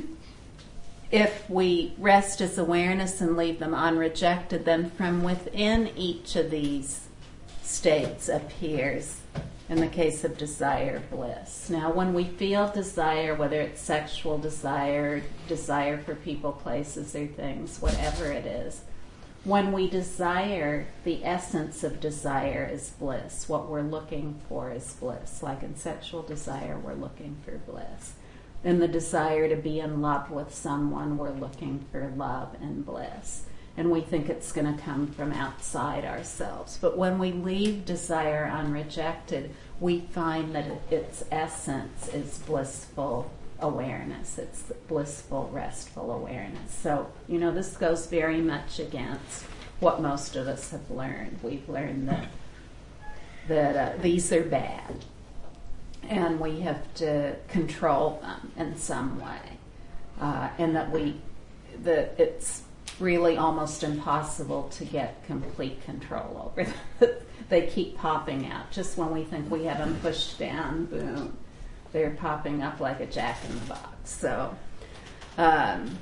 if we rest as awareness and leave them unrejected, then from within each of these states appears, in the case of desire, bliss. Now, when we feel desire, whether it's sexual desire, desire for people, places, or things, whatever it is, when we desire, the essence of desire is bliss. What we're looking for is bliss. Like in sexual desire, we're looking for bliss. In the desire to be in love with someone, we're looking for love and bliss. And we think it's going to come from outside ourselves. But when we leave desire unrejected, we find that its essence is blissful awareness. It's blissful, restful awareness. So, you know, this goes very much against what most of us have learned. We've learned that that uh, these are bad, and we have to control them in some way, uh, and that we that it's really almost impossible to get complete control over them. They keep popping out. Just when we think we have them pushed down, boom, they're popping up like a jack in the box. So um,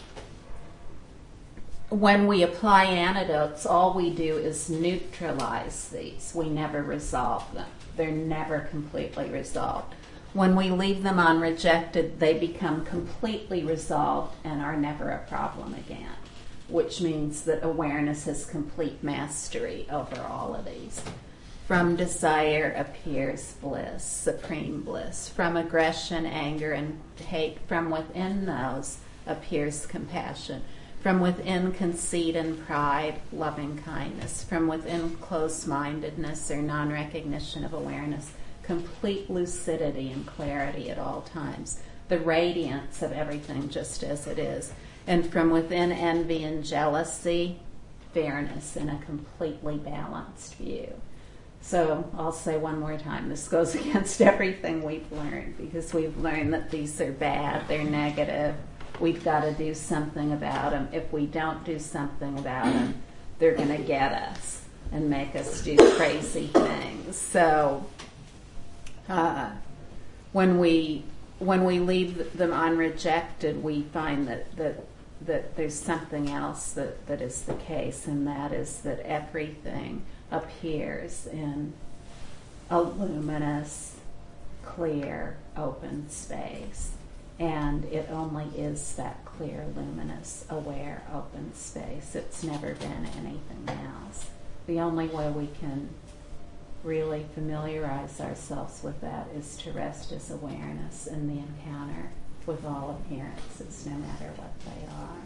when we apply antidotes, all we do is neutralize these. We never resolve them. They're never completely resolved. When we leave them unrejected, they become completely resolved and are never a problem again, which means that awareness has complete mastery over all of these. From desire appears bliss, supreme bliss. From aggression, anger, and hate, from within those appears compassion. From within conceit and pride, loving kindness. From within close-mindedness or non-recognition of awareness, complete lucidity and clarity at all times. The radiance of everything just as it is. And from within envy and jealousy, fairness in a completely balanced view. So I'll say one more time, this goes against everything we've learned, because we've learned that these are bad, they're negative, we've got to do something about them. If we don't do something about them, they're going to get us and make us do crazy things. So uh, when we when we leave them unrejected, we find that, that that there's something else that, that is the case, and that is that everything appears in a luminous, clear, open space. And it only is that clear, luminous, aware, open space. It's never been anything else. The only way we can really familiarize ourselves with that is to rest as awareness in the encounter with all appearances, no matter what they are.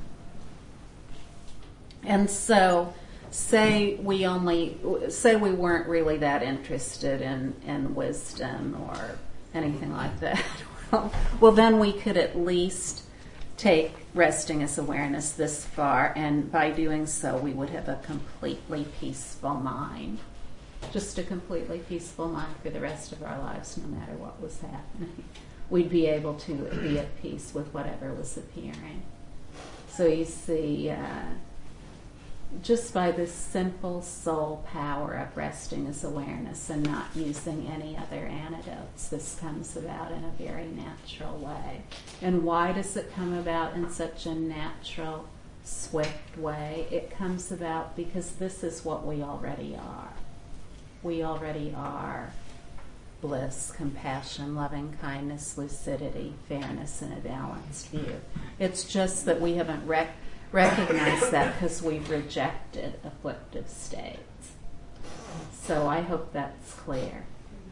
And so, say we only, say we weren't really that interested in, in wisdom or anything like that. well, well, then we could at least take resting as awareness this far, and by doing so, we would have a completely peaceful mind. Just a completely peaceful mind for the rest of our lives, no matter what was happening. We'd be able to be at peace with whatever was appearing. So you see, uh, just by this simple soul power of resting as awareness and not using any other antidotes, this comes about in a very natural way. And why does it come about in such a natural, swift way? It comes about because this is what we already are. We already are bliss, compassion, loving kindness, lucidity, fairness, and a balanced view. It's just that we haven't rec- recognized that because we've rejected afflictive states. So I hope that's clear.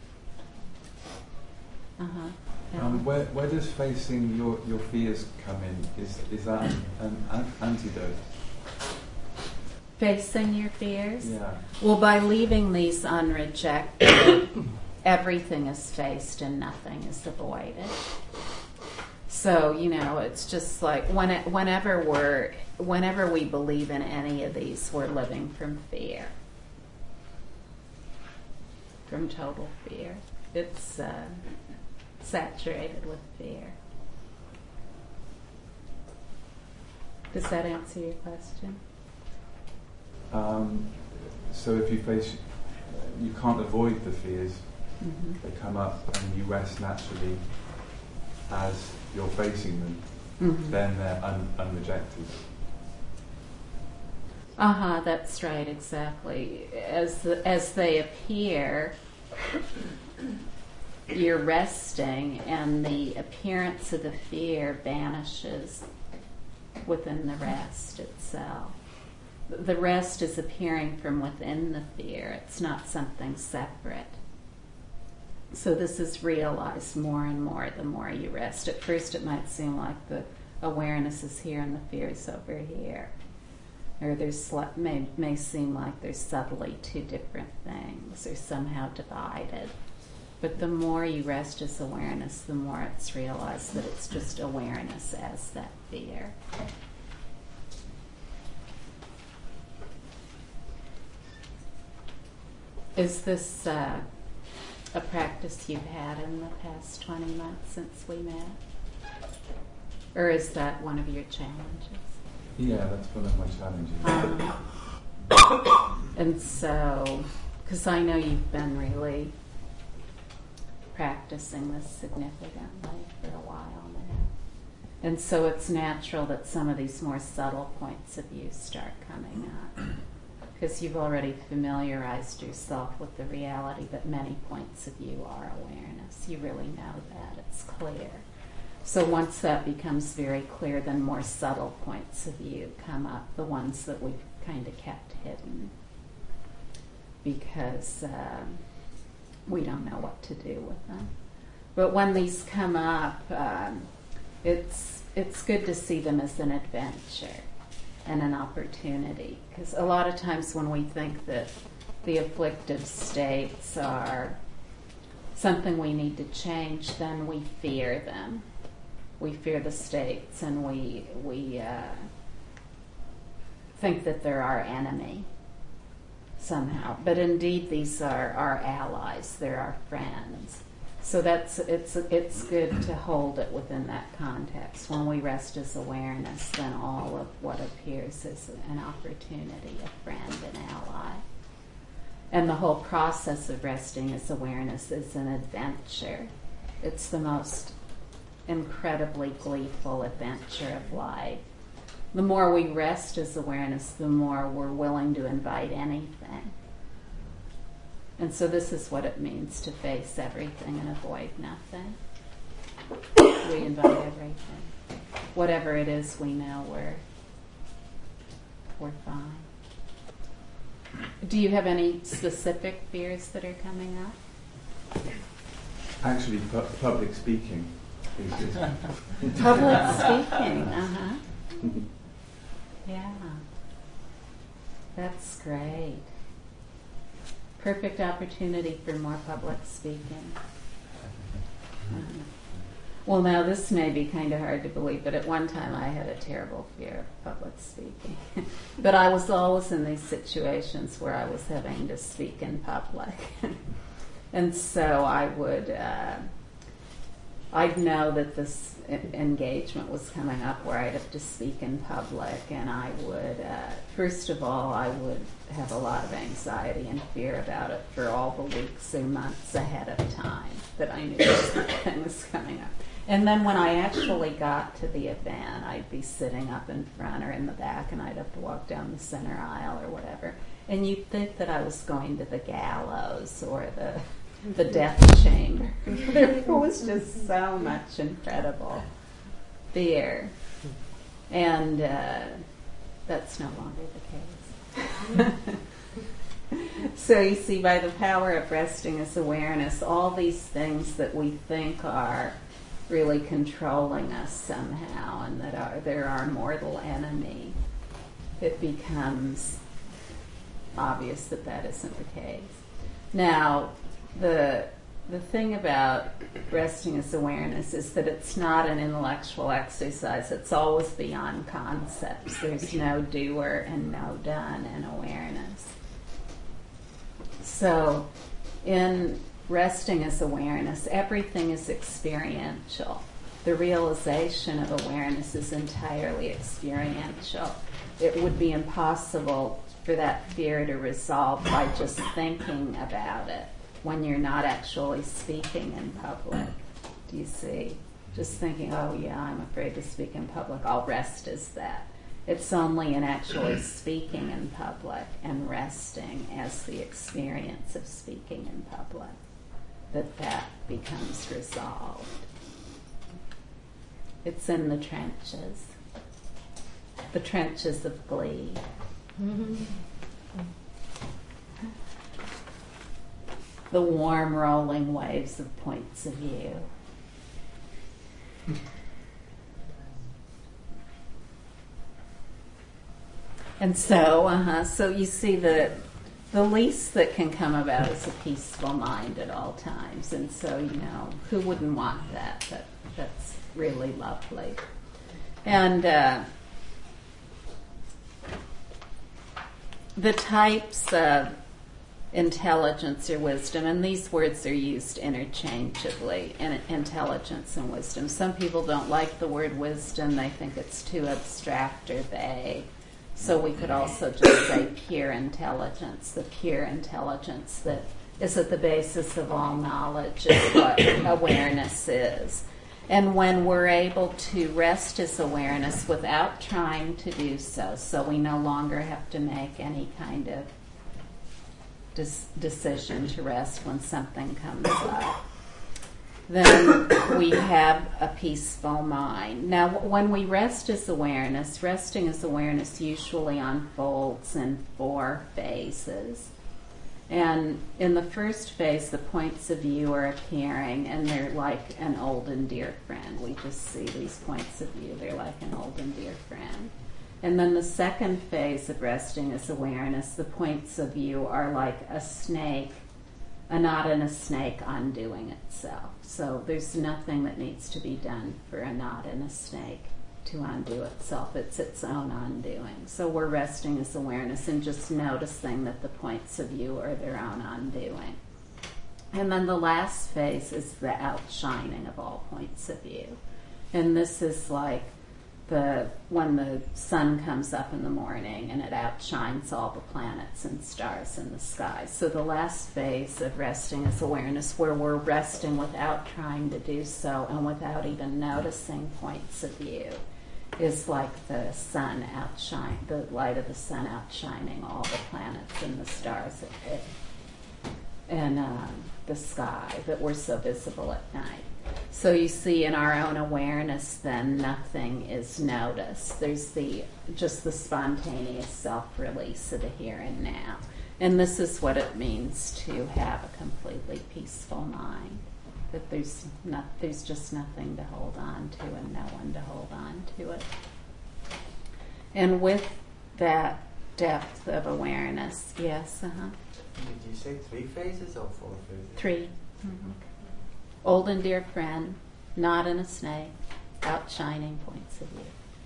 Uh-huh. Yeah. Um, where, where does facing your, your fears come in? Is is that an, an antidote? Facing your fears? Yeah. Well, by leaving these unrejected, everything is faced and nothing is avoided. So, you know, it's just like when it, whenever we're, whenever we believe in any of these, we're living from fear, from total fear. It's uh, saturated with fear. Does that answer your question? Um, so if you face, you can't avoid the fears. Mm-hmm. They come up and you rest naturally as you're facing them. Mm-hmm. Then they're un- unrejected. Uh-huh, that's right, exactly. As the, as they appear, you're resting, and the appearance of the fear vanishes within the rest itself. The rest is appearing from within the fear. It's not something separate. So this is realized more and more the more you rest. At first it might seem like the awareness is here and the fear is over here. Or there's may, may seem like there's subtly two different things or somehow divided. But the more you rest as awareness, the more it's realized that it's just awareness as that fear. Is this uh, a practice you've had in the past twenty months since we met? Or is that one of your challenges? Yeah, that's one of my challenges. Um, and so, because I know you've been really practicing this significantly for a while now. And so it's natural that some of these more subtle points of view start coming up. Because you've already familiarized yourself with the reality that many points of view are awareness. You really know that. It's clear. So once that becomes very clear, then more subtle points of view come up, the ones that we've kind of kept hidden. Because um, we don't know what to do with them. But when these come up, um, it's it's good to see them as an adventure and an opportunity. Because a lot of times when we think that the afflictive states are something we need to change, then we fear them. We fear the states, and we we uh, think that they're our enemy somehow. But indeed, these are our allies. They're our friends. So that's it's it's good to hold it within that context. When we rest as awareness, then all of what appears is an opportunity, a friend, an ally. And the whole process of resting as awareness is an adventure. It's the most incredibly gleeful adventure of life. The more we rest as awareness, the more we're willing to invite anything. And so this is what it means to face everything and avoid nothing. We invite everything. Whatever it is, we know we're, we're fine. Do you have any specific fears that are coming up? Actually, pu- public speaking. Public speaking, uh-huh. Yeah. That's great. Perfect opportunity for more public speaking. Uh, well, now this may be kind of hard to believe, but at one time I had a terrible fear of public speaking. But I was always in these situations where I was having to speak in public. And so I would... Uh, I'd know that this engagement was coming up where I'd have to speak in public, and I would, uh, first of all, I would have a lot of anxiety and fear about it for all the weeks or months ahead of time that I knew this thing was coming up. And then when I actually got to the event, I'd be sitting up in front or in the back, and I'd have to walk down the center aisle or whatever. And you'd think that I was going to the gallows or the... the death chamber. There was just so much incredible fear. And uh, that's no longer the case. So you see, by the power of resting as awareness, all these things that we think are really controlling us somehow and that are they're our mortal enemy, it becomes obvious that that isn't the case. Now, The the thing about resting as awareness is that it's not an intellectual exercise. It's always beyond concepts. There's no doer and no done in awareness. So in resting as awareness, everything is experiential. The realization of awareness is entirely experiential. It would be impossible for that fear to resolve by just thinking about it. When you're not actually speaking in public, do you see? Just thinking, oh yeah, I'm afraid to speak in public, I'll rest as that. It's only in actually speaking in public and resting as the experience of speaking in public that that becomes resolved. It's in the trenches, the trenches of glee. Mm-hmm. The warm rolling waves of points of view. And so, uh-huh, so you see the the the least that can come about is a peaceful mind at all times. And so, you know, who wouldn't want that? that that's really lovely. And uh, the types of intelligence or wisdom, and these words are used interchangeably, in intelligence and wisdom. Some people don't like the word wisdom. They think it's too abstract or vague. So we could also just say pure intelligence, the pure intelligence that is at the basis of all knowledge, is what awareness is. And when we're able to rest as awareness without trying to do so, so we no longer have to make any kind of decision to rest when something comes up, then we have a peaceful mind. Now, when we rest as awareness, resting as awareness usually unfolds in four phases. And in the first phase, the points of view are appearing, and they're like an old and dear friend. We just see these points of view. They're like an old and dear friend. And then the second phase of resting as awareness, the points of view are like a snake, a knot in a snake undoing itself. So there's nothing that needs to be done for a knot in a snake to undo itself. It's its own undoing. So we're resting as awareness and just noticing that the points of view are their own undoing. And then the last phase is the outshining of all points of view. And this is like the when the sun comes up in the morning and it outshines all the planets and stars in the sky. So the last phase of resting is awareness, where we're resting without trying to do so and without even noticing points of view, is like the sun outshine, the light of the sun outshining all the planets and the stars in um, the sky that were so visible at night. So you see, in our own awareness, then nothing is noticed. There's the just the spontaneous self-release of the here and now. And this is what it means to have a completely peaceful mind. That there's not, there's just nothing to hold on to and no one to hold on to it. And with that depth of awareness, yes, uh-huh. Did you say three phases or four phases? Three. Mm-hmm. Old and dear friend, knot in a snake, outshining points of view.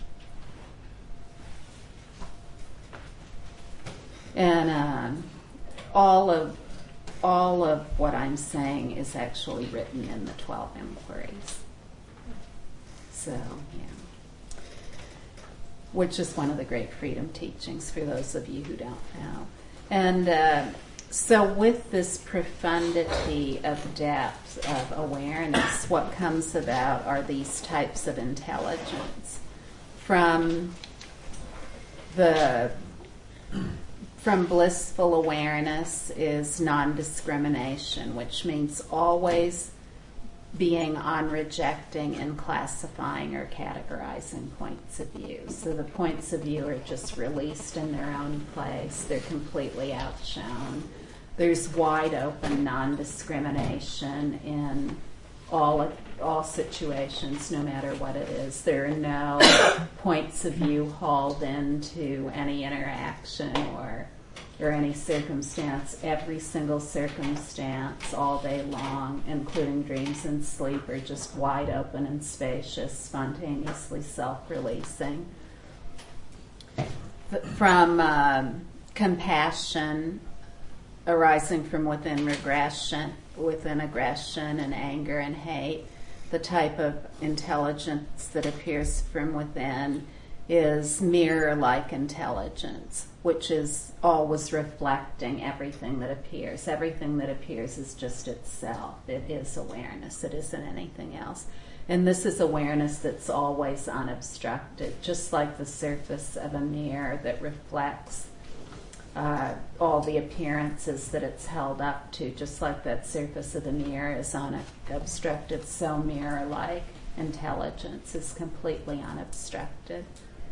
And um, all of all of what I'm saying is actually written in the twelve inquiries. So, yeah. Which is one of the great freedom teachings for those of you who don't know. And uh, so with this profundity of depth of awareness, what comes about are these types of intelligence. From the from blissful awareness is non-discrimination, which means always being on rejecting and classifying or categorizing points of view. So the points of view are just released in their own place. They're completely outshone. There's wide open non-discrimination in all all situations, no matter what it is. There are no points of view hauled into any interaction or or any circumstance. Every single circumstance all day long, including dreams and sleep, are just wide open and spacious, spontaneously self-releasing. From um, compassion arising from within regression, within aggression and anger and hate, the type of intelligence that appears from within is mirror-like intelligence, which is always reflecting everything that appears. Everything that appears is just itself. It is awareness. It isn't anything else. And this is awareness that's always unobstructed, just like the surface of a mirror that reflects uh, all the appearances that it's held up to, just like that surface of the mirror is unobstructed, so mirror-like intelligence is completely unobstructed.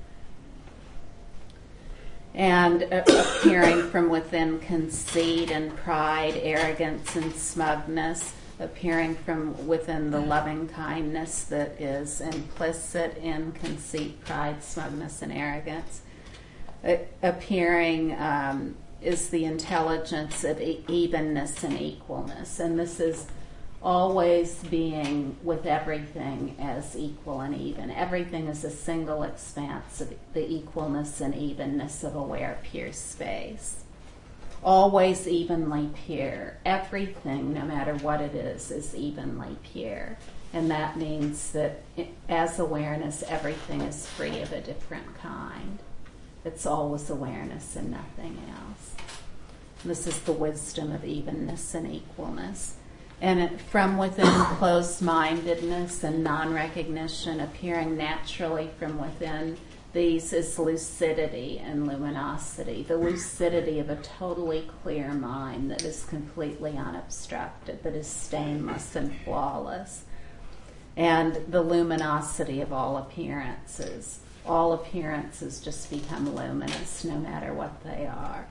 And uh, appearing from within conceit and pride, arrogance and smugness, appearing from within the loving kindness that is implicit in conceit, pride, smugness, and arrogance, uh, appearing um, is the intelligence of e- evenness and equalness. And this is always being with everything as equal and even. Everything is a single expanse of the equalness and evenness of aware pure space. Always evenly pure. Everything, no matter what it is, is evenly pure. And that means that as awareness, everything is free of a different kind. It's always awareness and nothing else. This is the wisdom of evenness and equalness. And it, from within closed-mindedness and non-recognition, appearing naturally from within, these is lucidity and luminosity. The lucidity of a totally clear mind that is completely unobstructed, that is stainless and flawless. And the luminosity of all appearances. All appearances just become luminous no matter what they are.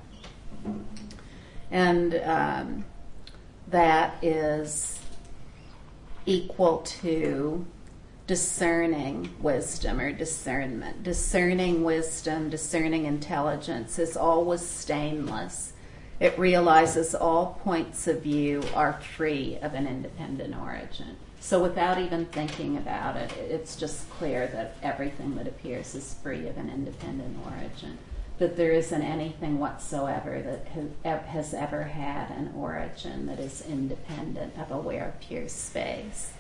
And um, that is equal to discerning wisdom or discernment. Discerning wisdom, discerning intelligence is always stainless. It realizes all points of view are free of an independent origin. So without even thinking about it, it's just clear that everything that appears is free of an independent origin. That there isn't anything whatsoever that has ever had an origin that is independent of aware pure space.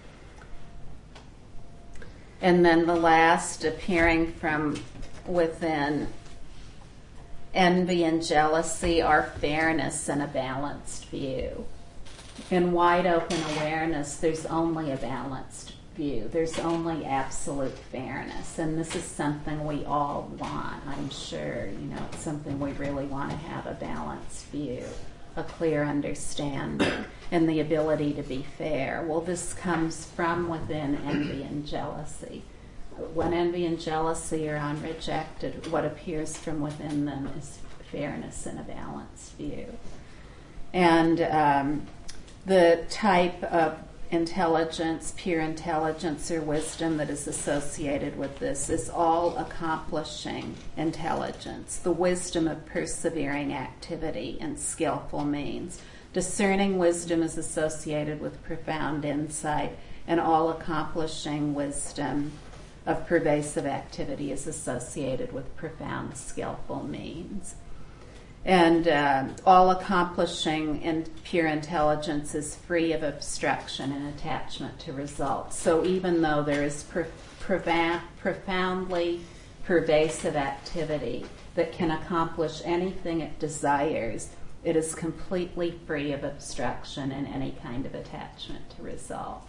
And then the last, appearing from within, envy and jealousy are fairness and a balanced view. In wide open awareness, there's only a balanced view. There's only absolute fairness. And this is something we all want, I'm sure. You know, it's something we really want to have, a balanced view, a clear understanding, and the ability to be fair. Well, this comes from within envy and jealousy. When envy and jealousy are unrejected, what appears from within them is fairness and a balanced view. And um, the type of intelligence, pure intelligence or wisdom that is associated with this is all accomplishing intelligence, the wisdom of persevering activity and skillful means. Discerning wisdom is associated with profound insight, and all accomplishing wisdom of pervasive activity is associated with profound skillful means. And uh, all accomplishing and pure intelligence is free of obstruction and attachment to results. So even though there is pro- profound, profoundly pervasive activity that can accomplish anything it desires, it is completely free of obstruction and any kind of attachment to result.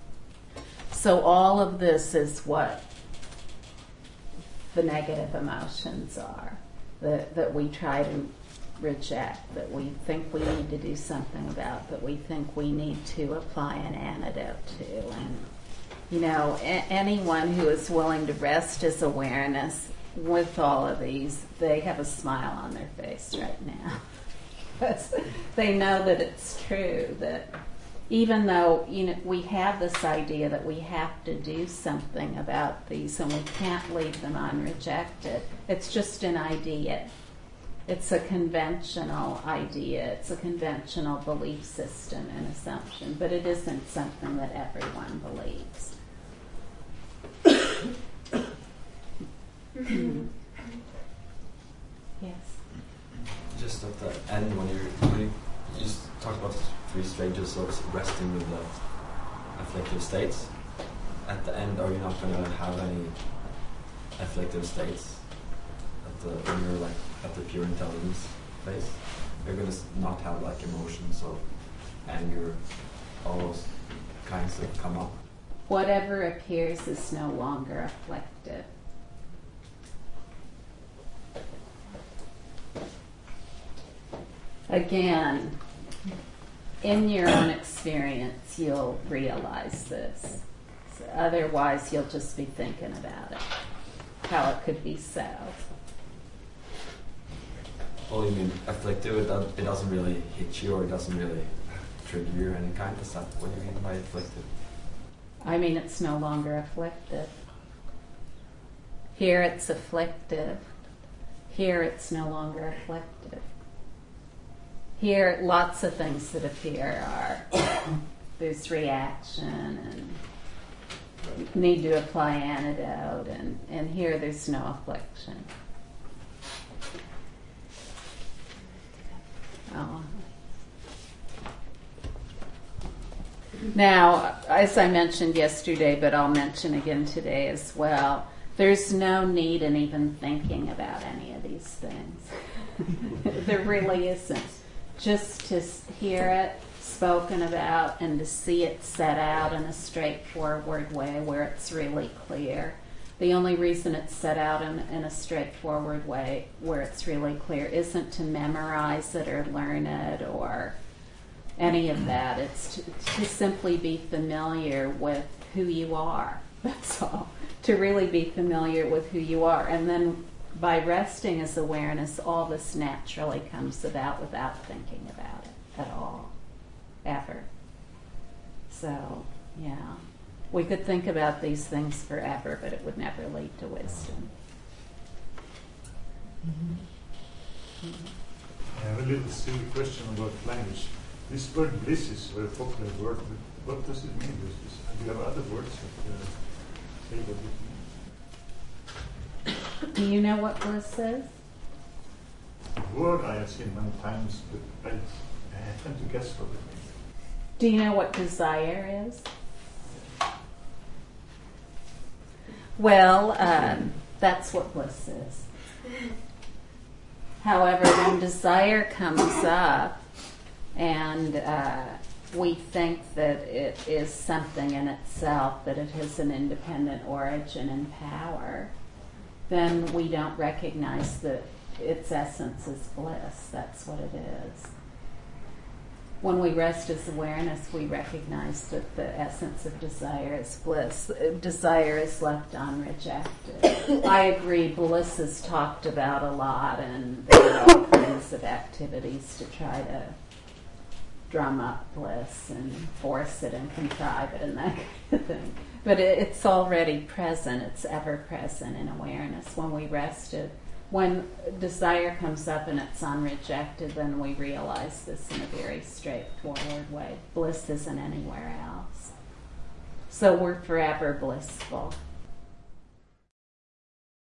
So all of this is what the negative emotions are, that, that we try to reject, that we think we need to do something about, that we think we need to apply an antidote to. And, you know, a- anyone who is willing to rest his awareness with all of these, they have a smile on their face right now. Because they know that it's true, that even though, you know, we have this idea that we have to do something about these and we can't leave them unrejected, it's just an idea. It's a conventional idea. It's a conventional belief system and assumption, but it isn't something that everyone believes. Yes. Just at the end, when you're when you, you just talked about the three stages of resting with the afflictive states. At the end, are you not going to have any afflictive states at the when you're like at the pure intelligence phase? You're going to not have like emotions of anger, all those kinds that come up. Whatever appears is no longer afflictive. Again, in your own experience, you'll realize this. So otherwise, you'll just be thinking about it, how it could be so. Well, you mean afflictive? It, do- it doesn't really hit you, or it doesn't really trigger you, or any kind of stuff. What do you mean by afflictive? I mean, it's no longer afflictive. Here it's afflictive. Here it's no longer afflictive. Here, lots of things that appear are there's reaction and need to apply antidote, and, and here there's no affliction. Oh. Now, as I mentioned yesterday, but I'll mention again today as well, there's no need in even thinking about any of these things. There really isn't. Just to hear it spoken about and to see it set out in a straightforward way where it's really clear. The only reason it's set out in, in a straightforward way where it's really clear isn't to memorize it or learn it or any of that. It's to, to simply be familiar with who you are. That's all. To really be familiar with who you are. And then by resting as awareness, all this naturally comes about without thinking about it at all. Ever. So, yeah. We could think about these things forever, but it would never lead to wisdom. Mm-hmm. I have a little silly question about language. This word bliss is a very popular word. But what does it mean? Does this, do you have other words that uh, say what it means? Do you know what bliss is? A word I have seen many times, but I, I tend to guess what it means. Do you know what desire is? Well, um, that's what bliss is. However, when desire comes up and uh, we think that it is something in itself, that it has an independent origin and power, then we don't recognize that its essence is bliss. That's what it is. When we rest as awareness, we recognize that the essence of desire is bliss. Desire is left unrejected. I agree, bliss is talked about a lot, and there are all kinds of activities to try to drum up bliss and force it and contrive it and that kind of thing. But it, it's already present. It's ever present in awareness. When we rest it, when desire comes up and it's unrejected, then we realize this in a very straightforward way. Bliss isn't anywhere else. So we're forever blissful.